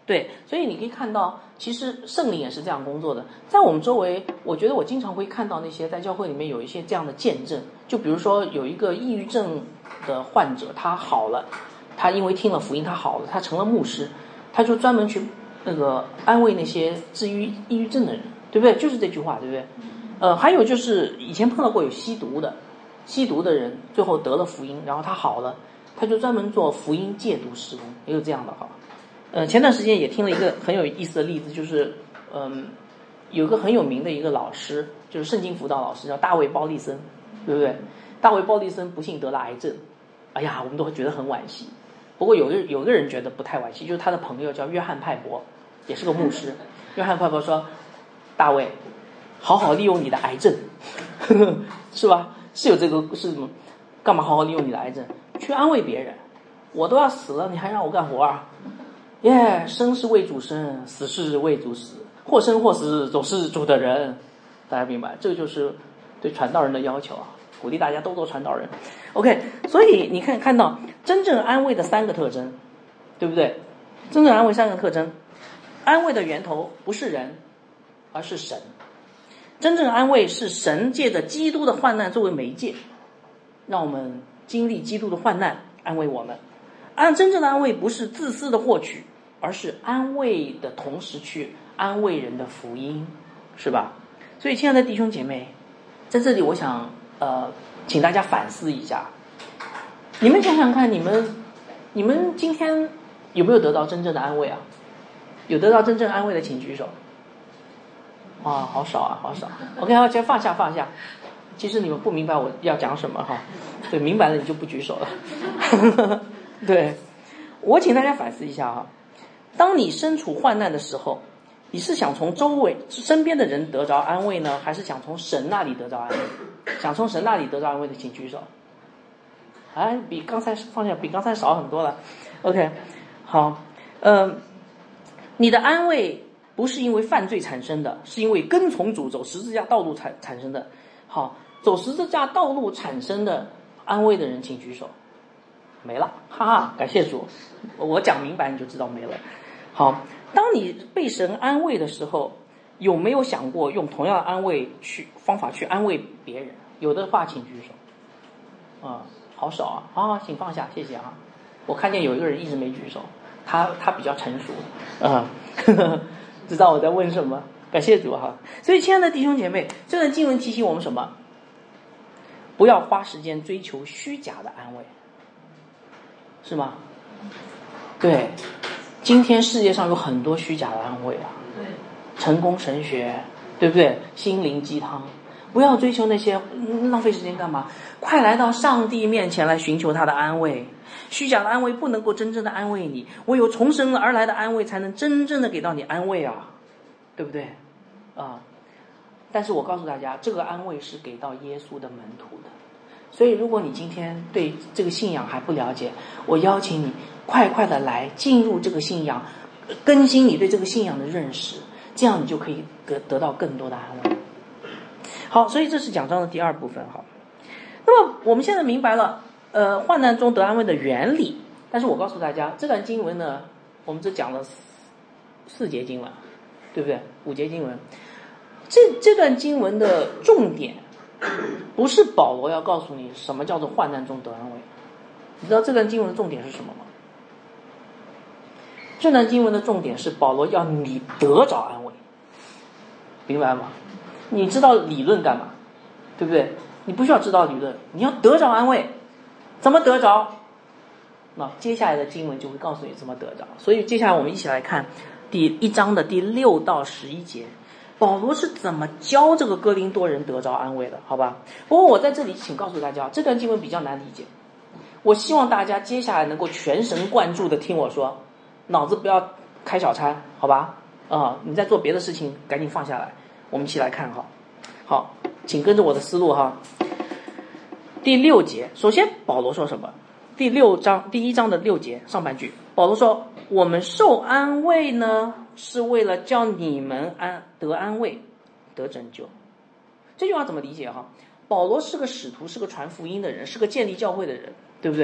Speaker 1: 对，所以你可以看到，其实圣灵也是这样工作的。在我们周围，我觉得我经常会看到那些在教会里面有一些这样的见证，就比如说有一个抑郁症的患者，他好了，他因为听了福音他好了，他成了牧师，他就专门去那个安慰那些治愈抑郁症的人，对不对？就是这句话，对不对？呃，还有就是以前碰到过有吸毒的，吸毒的人最后得了福音，然后他好了，他就专门做福音戒毒事工，也有这样的哈。呃，前段时间也听了一个很有意思的例子，就是嗯，有个很有名的一个老师，就是圣经辅导老师，叫大卫鲍利森，对不对？大卫鲍利森不幸得了癌症，哎呀，我们都会觉得很惋惜。不过有个有个人觉得不太惋惜，就是他的朋友叫约翰派伯，也是个牧师。约翰派伯说：“大卫，好好利用你的癌症，呵呵，是吧？是有这个是什么？干嘛好好利用你的癌症去安慰别人？我都要死了，你还让我干活啊？耶、yeah, 生是为主生，死是为主死，或生或死总是主的人。大家明白？这个就是对传道人的要求啊，鼓励大家都做传道人。OK， 所以你看看到真正安慰的三个特征，对不对？真正安慰三个特征，安慰的源头不是人，而是神。真正安慰是神借着基督的患难作为媒介，让我们经历基督的患难，安慰我们。安真正的安慰不是自私的获取，而是安慰的同时去安慰人的福音，是吧？所以亲爱的弟兄姐妹，在这里我想呃，请大家反思一下，你们想想看，你们你们今天有没有得到真正的安慰啊？有得到真正安慰的请举手。啊，好少啊，好少。OK， 好，先放下放下。其实你们不明白我要讲什么哈，对，明白了你就不举手了。对，我请大家反思一下哈，当你身处患难的时候，你是想从周围身边的人得着安慰呢，还是想从神那里得着安慰？想从神那里得着安慰的请举手。哎，比刚才放下比刚才少很多了。OK， 好，嗯、呃，你的安慰不是因为犯罪产生的，是因为跟从主走十字架道路产产生的。好，走十字架道路产生的安慰的人请举手。没了，哈哈，感谢主，我讲明白你就知道没了。好，当你被神安慰的时候，有没有想过用同样的安慰去方法去安慰别人？有的话请举手。啊、嗯，好少啊，好，请放下，谢谢啊。我看见有一个人一直没举手，他他比较成熟，啊、嗯，知道我在问什么，感谢主哈。所以亲爱的弟兄姐妹，这段经文提醒我们什么？不要花时间追求虚假的安慰。是吗？对，今天世界上有很多虚假的安慰啊，成功神学，对不对？心灵鸡汤，不要追求那些，嗯、浪费时间干嘛？快来到上帝面前来寻求他的安慰。虚假的安慰不能够真正的安慰你，唯有从神而来的安慰才能真正的给到你安慰啊，对不对？啊，但是我告诉大家，这个安慰是给到耶稣的门徒的。所以如果你今天对这个信仰还不了解，我邀请你快快的来进入这个信仰，更新你对这个信仰的认识，这样你就可以得得到更多的安慰。好，所以这是讲章的第二部分哈。那么我们现在明白了呃患难中得安慰的原理，但是我告诉大家，这段经文呢，我们只讲了四节经文，对不对？五节经文，这这段经文的重点不是保罗要告诉你什么叫做患难中得安慰，你知道这段经文的重点是什么吗？这段经文的重点是保罗要你得着安慰，明白吗？你知道理论干嘛？对不对？你不需要知道理论，你要得着安慰，怎么得着？那接下来的经文就会告诉你怎么得着。所以接下来我们一起来看第一章的第六到十一节。保罗是怎么教这个哥林多人得着安慰的，好吧？不过我在这里请告诉大家，这段经文比较难理解，我希望大家接下来能够全神贯注的听我说，脑子不要开小差，好吧？啊、嗯，你在做别的事情赶紧放下来，我们一起来看哈。好，请跟着我的思路哈。第六节，首先保罗说什么？第六章第一章的六节上半句，保罗说：“我们受安慰呢，是为了叫你们安得安慰，得拯救。”这句话怎么理解哈？保罗是个使徒，是个传福音的人，是个建立教会的人，对不对？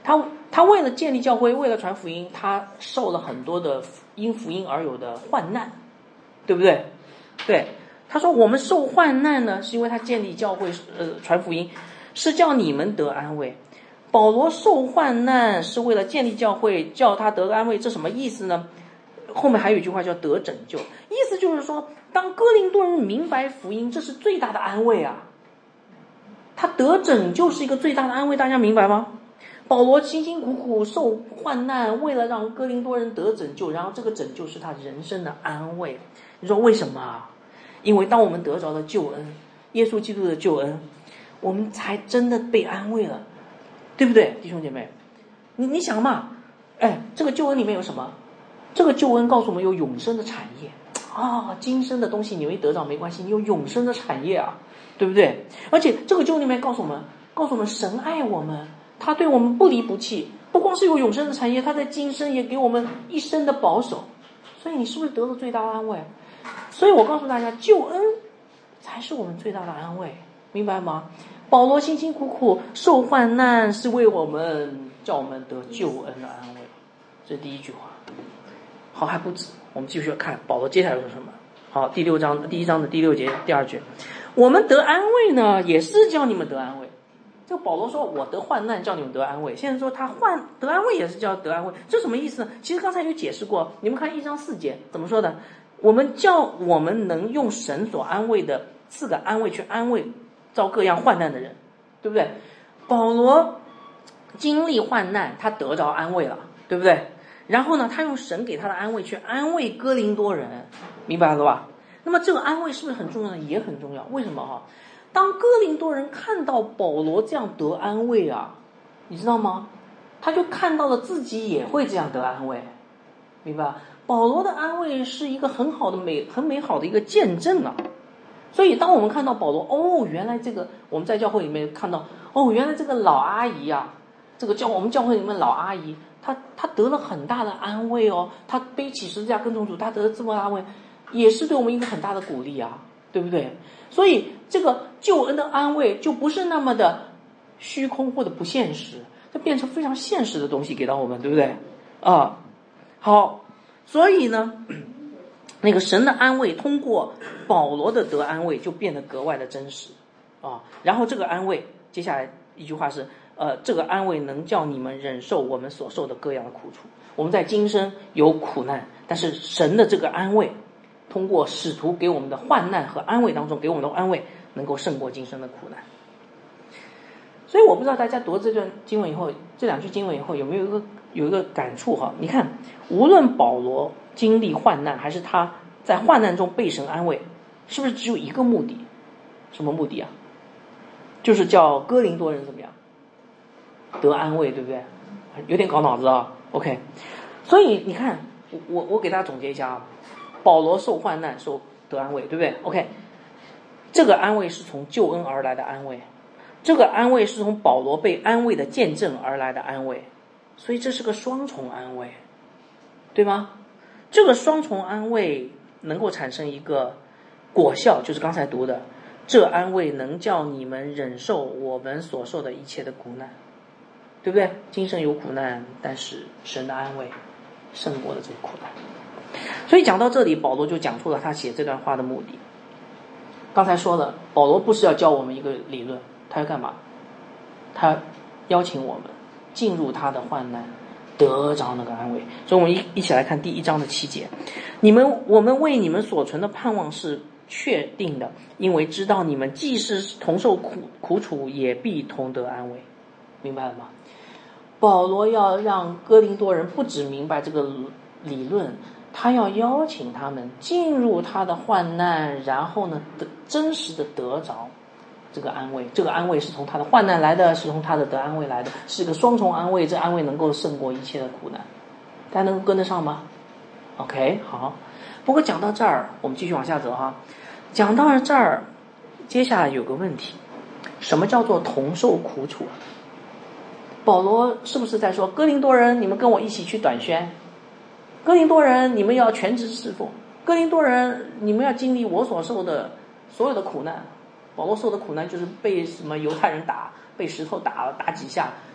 Speaker 1: 他他为了建立教会，为了传福音，他受了很多的因福音而有的患难，对不对？对，他说我们受患难呢，是因为他建立教会，呃，传福音，是叫你们得安慰。保罗受患难是为了建立教会，叫他得安慰，这什么意思呢？后面还有一句话叫得拯救，意思就是说，当哥林多人明白福音，这是最大的安慰啊。他得拯救是一个最大的安慰，大家明白吗？保罗辛辛苦苦受患难，为了让哥林多人得拯救，然后这个拯救是他人生的安慰。你说为什么啊？因为当我们得着了救恩，耶稣基督的救恩，我们才真的被安慰了，对不对，弟兄姐妹？你你想嘛，哎，这个救恩里面有什么？这个救恩告诉我们有永生的产业啊，今生的东西你没得着没关系，你有永生的产业啊，对不对？而且这个救恩里面告诉我们，告诉我们神爱我们，他对我们不离不弃，不光是有永生的产业，他在今生也给我们一生的保守。所以你是不是得了最大的安慰？所以我告诉大家，救恩才是我们最大的安慰，明白吗？保罗辛辛苦苦受患难，是为我们叫我们得救恩的安慰，这是第一句话。好，还不止，我们继续看保罗接下来说什么。好，第六章第一章的第六节第二句，我们得安慰呢，也是叫你们得安慰。这个保罗说我得患难叫你们得安慰，现在说他患得安慰也是叫得安慰，这什么意思呢？其实刚才有解释过，你们看一章四节怎么说的？我们叫我们能用神所安慰的四个安慰去安慰遭各样患难的人，对不对？保罗经历患难，他得着安慰了，对不对？然后呢，他用神给他的安慰去安慰哥林多人，明白了吧？那么这个安慰是不是很重要呢？也很重要。为什么哈？当哥林多人看到保罗这样得安慰啊，你知道吗？他就看到了自己也会这样得安慰，明白？保罗的安慰是一个很好的美很美好的一个见证啊。所以当我们看到保罗，哦，原来这个我们在教会里面看到，哦，原来这个老阿姨啊，这个教我们教会里面老阿姨，她她得了很大的安慰哦，她背起十字架跟从主，她得了这么大安慰，也是对我们一个很大的鼓励啊，对不对？所以这个救恩的安慰就不是那么的虚空或者不现实，它变成非常现实的东西给到我们，对不对啊？好，所以呢，那个神的安慰通过保罗的得安慰就变得格外的真实啊。然后这个安慰，接下来一句话是，呃，这个安慰能叫你们忍受我们所受的各样的苦楚。我们在今生有苦难，但是神的这个安慰，通过使徒给我们的患难和安慰当中给我们的安慰，能够胜过今生的苦难。所以我不知道大家读这段经文以后，这两句经文以后有没有一个有一个感触哈？你看，无论保罗经历患难，还是他在患难中被神安慰，是不是只有一个目的？什么目的啊？就是叫哥林多人怎么样得安慰，对不对？有点搞脑子啊。OK， 所以你看，我我给大家总结一下啊，保罗受患难受得安慰，对不对 ？OK， 这个安慰是从救恩而来的安慰。这个安慰是从保罗被安慰的见证而来的安慰，所以这是个双重安慰，对吗？这个双重安慰能够产生一个果效，就是刚才读的，这安慰能叫你们忍受我们所受的一切的苦难，对不对？今生有苦难，但是神的安慰胜过了这个苦难。所以讲到这里，保罗就讲出了他写这段话的目的。刚才说了，保罗不是要教我们一个理论，他要干嘛？他邀请我们进入他的患难，得着那个安慰。所以我们一一起来看第一章的七节，你们我们为你们所存的盼望是确定的，因为知道你们既是同受苦苦楚，也必同得安慰。明白了吗？保罗要让哥林多人不只明白这个理论，他要邀请他们进入他的患难，然后呢，得真实的得着这个安慰。这个安慰是从他的患难来的，是从他的得安慰来的，是个双重安慰。这安慰能够胜过一切的苦难，大家能够跟得上吗 ？OK， 好。不过讲到这儿，我们继续往下走哈。讲到这儿，接下来有个问题，什么叫做同受苦楚？保罗是不是在说，哥林多人，你们跟我一起去短宣？哥林多人，你们要全职侍奉；哥林多人，你们要经历我所受的所有的苦难。保罗受的苦难就是被什么犹太人打，被石头打了打几下，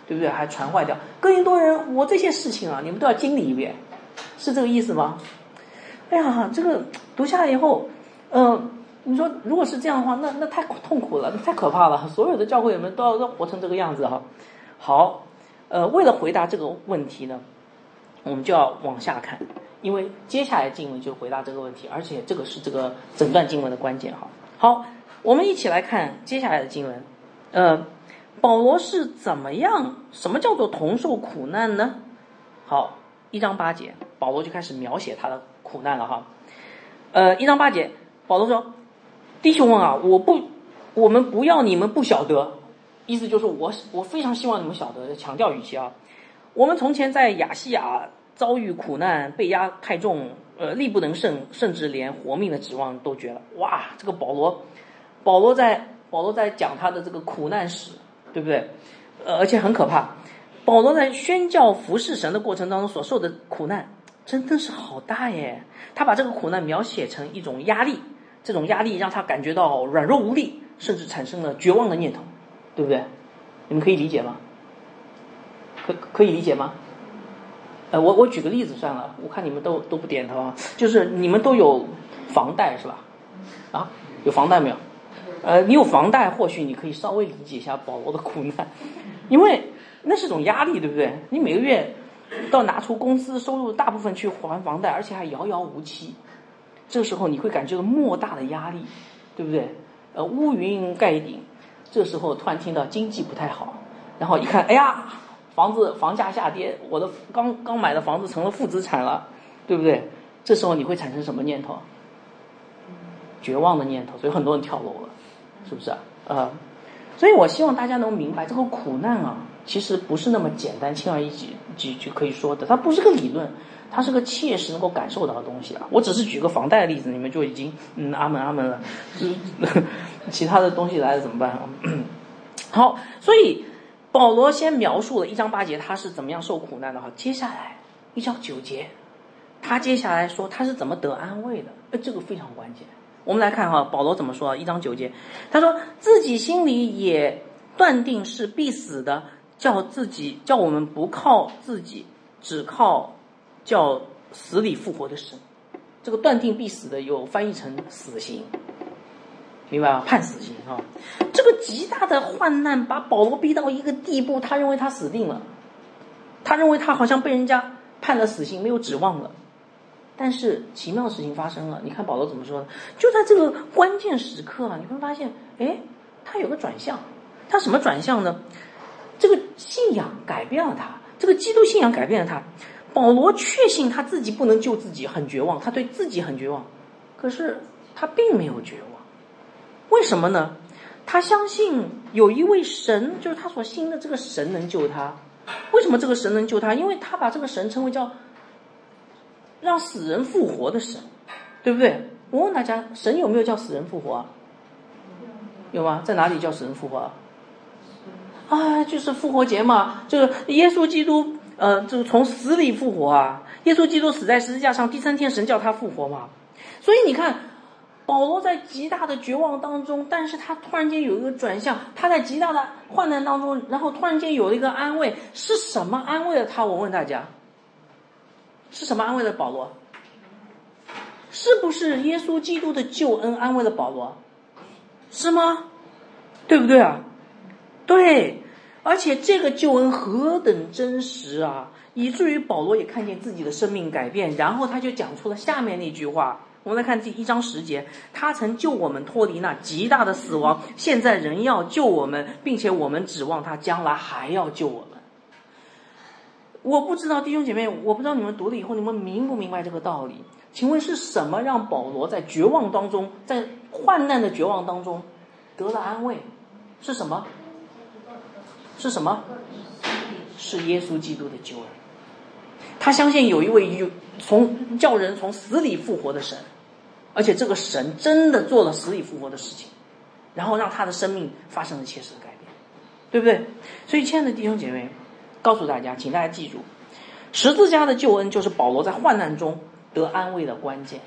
Speaker 1: 对不对？还传坏掉。哥林多人，我这些事情啊，你们都要经历一遍，是这个意思吗？哎呀，这个读下来以后，呃，你说如果是这样的话，那那太痛苦了，太可怕了。所有的教会们都要都活成这个样子哈。好，呃，为了回答这个问题呢，我们就要往下看，因为接下来经文就回答这个问题，而且这个是这个整段经文的关键哈。好，我们一起来看接下来的经文。呃，保罗是怎么样？什么叫做同受苦难呢？好，一章八节，保罗就开始描写他的苦难了哈。呃，一章八节，保罗说：“弟兄们啊，我不，我们不要你们不晓得，意思就是我我非常希望你们晓得，强调语气啊。我们从前在亚细亚遭遇苦难，被压太重，呃，力不能胜，甚至连活命的指望都绝了。哇，这个保罗，保罗在保罗在讲他的这个苦难史，对不对？呃，而且很可怕。保罗在宣教服侍神的过程当中所受的苦难，真的是好大耶！他把这个苦难描写成一种压力，这种压力让他感觉到软弱无力，甚至产生了绝望的念头，对不对？你们可以理解吗？可可以理解吗？呃，我我举个例子算了，我看你们都都不点头啊。就是你们都有房贷是吧？啊，有房贷没有？呃，你有房贷，或许你可以稍微理解一下保罗的苦难，因为那是种压力，对不对？你每个月都要拿出工资收入大部分去还房贷，而且还遥遥无期，这个时候你会感觉到莫大的压力，对不对？呃，乌云盖顶，这时候突然听到经济不太好，然后一看，哎呀，房子房价下跌，我的刚刚买的房子成了负资产了，对不对？这时候你会产生什么念头？绝望的念头，所以很多人跳楼了，是不是啊？呃，所以我希望大家能明白，这个苦难啊，其实不是那么简单轻而易举举就可以说的，它不是个理论，它是个切实能够感受到的东西啊。我只是举个房贷的例子，你们就已经嗯阿门阿门了，其他的东西来了怎么办啊？好，所以保罗先描述了一章八节他是怎么样受苦难的哈，接下来一章九节，他接下来说他是怎么得安慰的，呃，这个非常关键。我们来看哈，保罗怎么说？一章九节，他说自己心里也断定是必死的，叫自己叫我们不靠自己，只靠叫死里复活的神。这个断定必死的有翻译成死刑，明白吗？判死刑啊！这个极大的患难把保罗逼到一个地步，他认为他死定了，他认为他好像被人家判了死刑，没有指望了。但是奇妙的事情发生了，你看保罗怎么说呢？就在这个关键时刻啊，你会发现，哎，他有个转向。他什么转向呢？这个信仰改变了他，这个基督信仰改变了他。保罗确信他自己不能救自己，很绝望，他对自己很绝望。可是他并没有绝望，为什么呢？他相信有一位神，就是他所信的这个神能救他。为什么这个神能救他？因为他把这个神称为叫让死人复活的神，对不对？我问大家，神有没有叫死人复活啊？有吗？在哪里叫死人复活啊？啊，就是复活节嘛，这个耶稣基督，呃，这个从死里复活啊。耶稣基督死在十字架上，第三天神叫他复活嘛。所以你看，保罗在极大的绝望当中，但是他突然间有一个转向，他在极大的患难当中，然后突然间有一个安慰，是什么安慰了他？我问大家。是什么安慰了保罗？是不是耶稣基督的救恩安慰了保罗？是吗？对不对啊？对，而且这个救恩何等真实啊，以至于保罗也看见自己的生命改变，然后他就讲出了下面那句话。我们来看第一章十节，他曾救我们脱离那极大的死亡，现在仍要救我们，并且我们指望他将来还要救我们。我不知道弟兄姐妹，我不知道你们读了以后你们明不明白这个道理。请问是什么让保罗在绝望当中，在患难的绝望当中得了安慰？是什么？是什么？是耶稣基督的救恩。他相信有一位从叫人从死里复活的神，而且这个神真的做了死里复活的事情，然后让他的生命发生了切实的改变，对不对？所以亲爱的弟兄姐妹，告诉大家，请大家记住，十字架的救恩就是保罗在患难中得安慰的关键。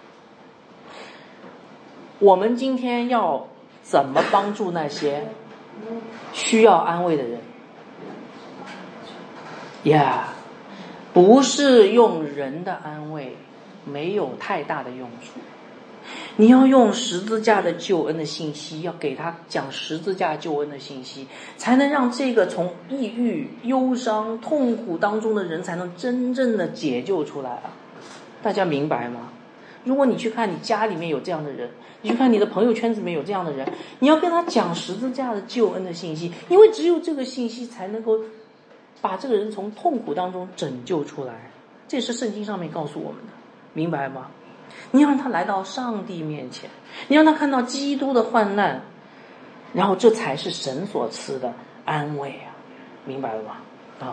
Speaker 1: 我们今天要怎么帮助那些需要安慰的人。呀、yeah, 不是用人的安慰，没有太大的用处。你要用十字架的救恩的信息，要给他讲十字架救恩的信息，才能让这个从抑郁、忧伤、痛苦当中的人才能真正的解救出来啊！大家明白吗？如果你去看你家里面有这样的人，你去看你的朋友圈子里面有这样的人，你要跟他讲十字架的救恩的信息，因为只有这个信息才能够把这个人从痛苦当中拯救出来，这是圣经上面告诉我们的，明白吗？你要让他来到上帝面前，你让他看到基督的患难，然后这才是神所赐的安慰啊，明白了吗？啊，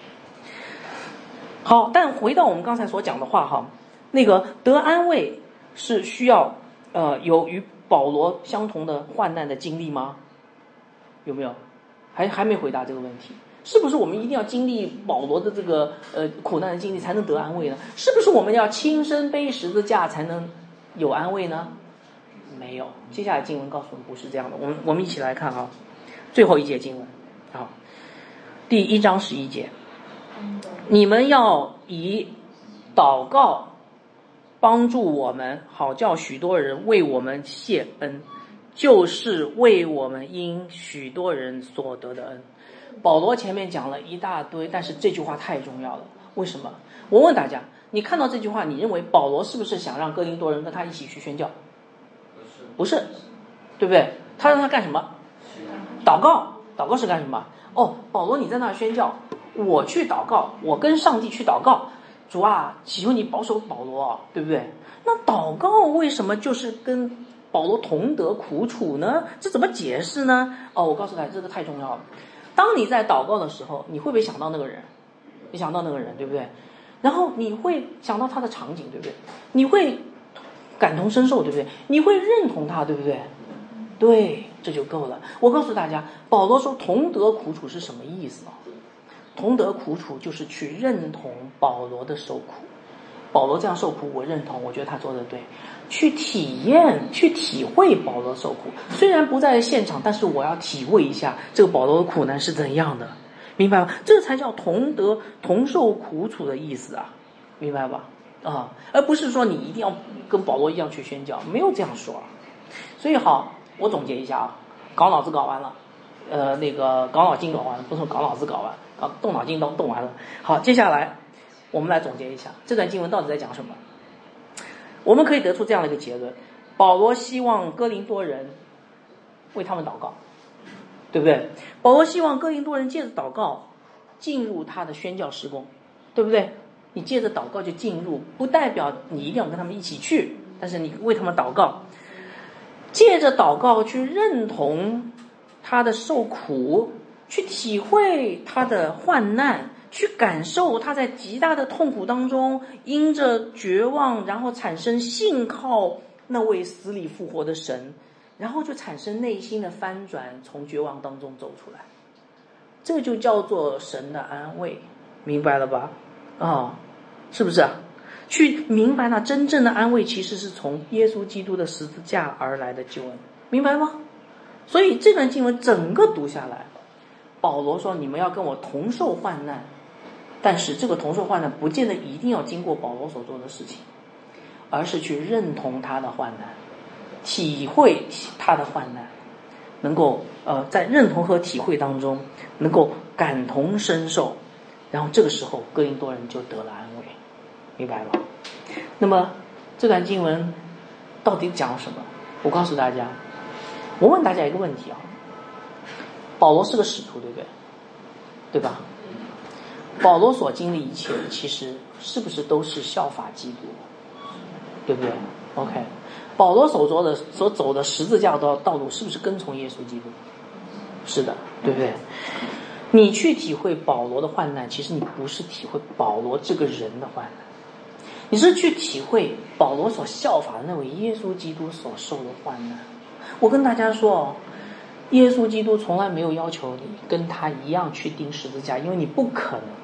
Speaker 1: 好，但回到我们刚才所讲的话哈，那个得安慰是需要呃有与保罗相同的患难的经历吗？有没有？还还没回答这个问题。是不是我们一定要经历保罗的这个呃苦难的经历才能得安慰呢？是不是我们要亲身背十字架才能有安慰呢？没有。接下来经文告诉我们不是这样的。我们我们一起来看啊，最后一节经文啊，第一章十一节，你们要以祷告帮助我们，好叫许多人为我们谢恩，就是为我们因许多人所得的恩。保罗前面讲了一大堆，但是这句话太重要了。为什么？我问大家，你看到这句话，你认为保罗是不是想让哥林多人跟他一起去宣教？不是，对不对？他让他干什么？祷告。祷告是干什么？哦，保罗你在那宣教，我去祷告，我跟上帝去祷告，主啊，祈求你保守保罗，对不对？那祷告为什么就是跟保罗同得苦楚呢？这怎么解释呢？哦，我告诉大家，这个太重要了。当你在祷告的时候，你会不会想到那个人？你想到那个人，对不对？然后你会想到他的场景，对不对？你会感同身受，对不对？你会认同他，对不对？对，这就够了。我告诉大家，保罗说同得苦楚是什么意思啊？同得苦楚就是去认同保罗的受苦。保罗这样受苦，我认同，我觉得他做得对。去体验，去体会保罗受苦，虽然不在现场，但是我要体会一下这个保罗的苦难是怎样的，明白吗？这才叫同得同受苦楚的意思啊，明白吧？啊，而不是说你一定要跟保罗一样去宣教，没有这样说啊。所以好，我总结一下啊，搞脑子搞完了，呃，那个搞脑筋搞完了，不是搞脑子搞完，搞动脑筋都动完了。好，接下来我们来总结一下这段经文到底在讲什么。我们可以得出这样的一个结论：保罗希望哥林多人为他们祷告，对不对？保罗希望哥林多人借着祷告进入他的宣教事工，对不对？你借着祷告就进入，不代表你一定要跟他们一起去，但是你为他们祷告，借着祷告去认同他的受苦，去体会他的患难，去感受他在极大的痛苦当中因着绝望，然后产生信靠那位死里复活的神，然后就产生内心的翻转，从绝望当中走出来。这就叫做神的安慰，明白了吧？啊、哦，是不是啊？去明白那真正的安慰其实是从耶稣基督的十字架而来的救恩，明白吗？所以这段经文整个读下来，保罗说你们要跟我同受患难，但是这个同受患难不见得一定要经过保罗所做的事情，而是去认同他的患难，体会他的患难，能够呃在认同和体会当中能够感同身受，然后这个时候哥林多人就得了安慰，明白吗？那么这段经文到底讲什么？我告诉大家，我问大家一个问题啊，保罗是个使徒，对不对？对吧？保罗所经历一切其实是不是都是效法基督，对不对？ OK， 保罗所走的所走的十字架的道路是不是跟从耶稣基督？是的，对不对？你去体会保罗的患难，其实你不是体会保罗这个人的患难，你是去体会保罗所效法的那位耶稣基督所受的患难。我跟大家说，耶稣基督从来没有要求你跟他一样去钉十字架，因为你不可能，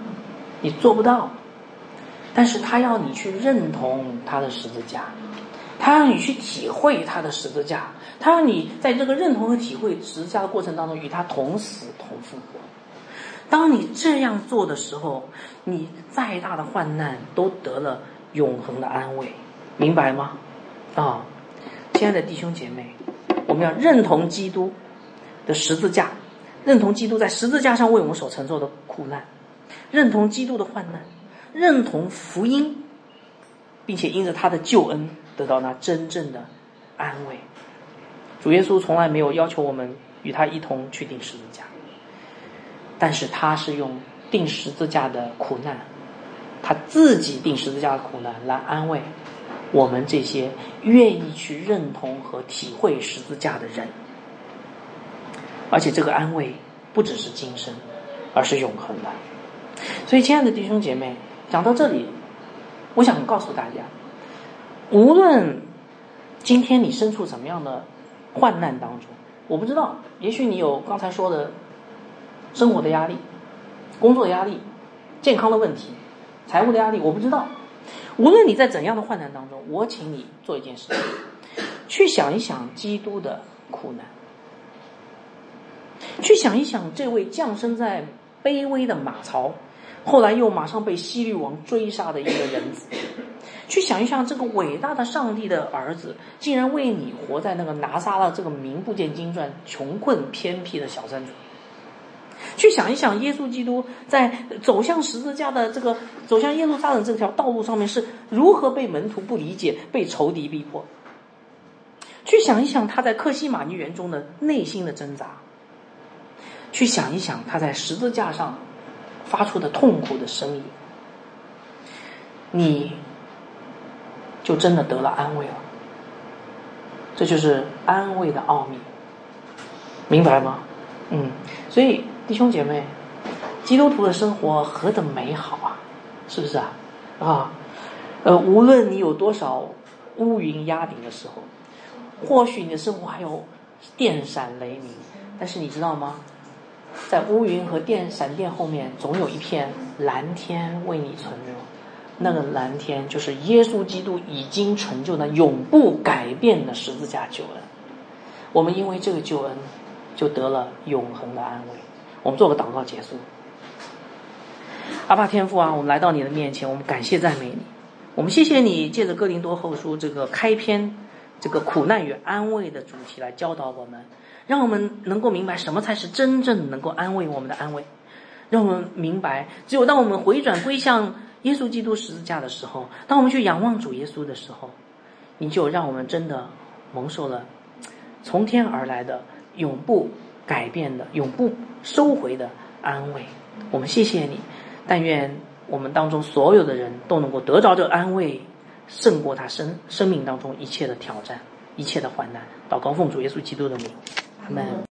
Speaker 1: 你做不到。但是他要你去认同他的十字架， 他让你去体会他的十字架，他让你在这个认同和体会十字架的过程当中与他同死同复活。当你这样做的时候，你再大的患难都得了永恒的安慰，明白吗？啊，亲爱的弟兄姐妹，我们要认同基督的十字架，认同基督在十字架上为我们所承受的苦难，认同基督的患难，认同福音，并且因着他的救恩得到那真正的安慰。主耶稣从来没有要求我们与他一同去钉十字架，但是他是用钉十字架的苦难，他自己钉十字架的苦难来安慰我们这些愿意去认同和体会十字架的人。而且这个安慰不只是今生，而是永恒的。所以亲爱的弟兄姐妹，讲到这里，我想告诉大家，无论今天你身处什么样的患难当中，我不知道，也许你有刚才说的生活的压力、工作的压力、健康的问题、财务的压力，我不知道。无论你在怎样的患难当中，我请你做一件事情，去想一想基督的苦难，去想一想这位降生在卑微的马槽，后来又马上被希律王追杀的一个人子，去想一想这个伟大的上帝的儿子竟然为你活在那个拿撒勒这个名不见经传、穷困偏僻的小山村，去想一想耶稣基督在走向十字架的这个走向耶路撒冷这条道路上面是如何被门徒不理解、被仇敌逼迫，去想一想他在客西马尼园中的内心的挣扎，去想一想他在十字架上发出的痛苦的声音，你就真的得了安慰了。这就是安慰的奥秘，明白吗？嗯，所以弟兄姐妹，基督徒的生活何等美好啊，是不是啊？啊，呃，无论你有多少乌云压顶的时候，或许你的生活还有电闪雷鸣，但是你知道吗？在乌云和电闪电后面，总有一片蓝天为你存留。那个蓝天就是耶稣基督已经成就的永不改变的十字架救恩。我们因为这个救恩，就得了永恒的安慰。我们做个祷告结束。阿爸天父啊，我们来到你的面前，我们感谢赞美你，我们谢谢你借着哥林多后书这个开篇这个苦难与安慰的主题来教导我们，让我们能够明白什么才是真正能够安慰我们的安慰，让我们明白只有当我们回转归向耶稣基督十字架的时候，当我们去仰望主耶稣的时候，你就让我们真的蒙受了从天而来的永不改变的永不收回的安慰。我们谢谢你，但愿我们当中所有的人都能够得着这安慰，胜过他生生命当中一切的挑战、一切的患难。祷告奉主耶稣基督的名，阿们。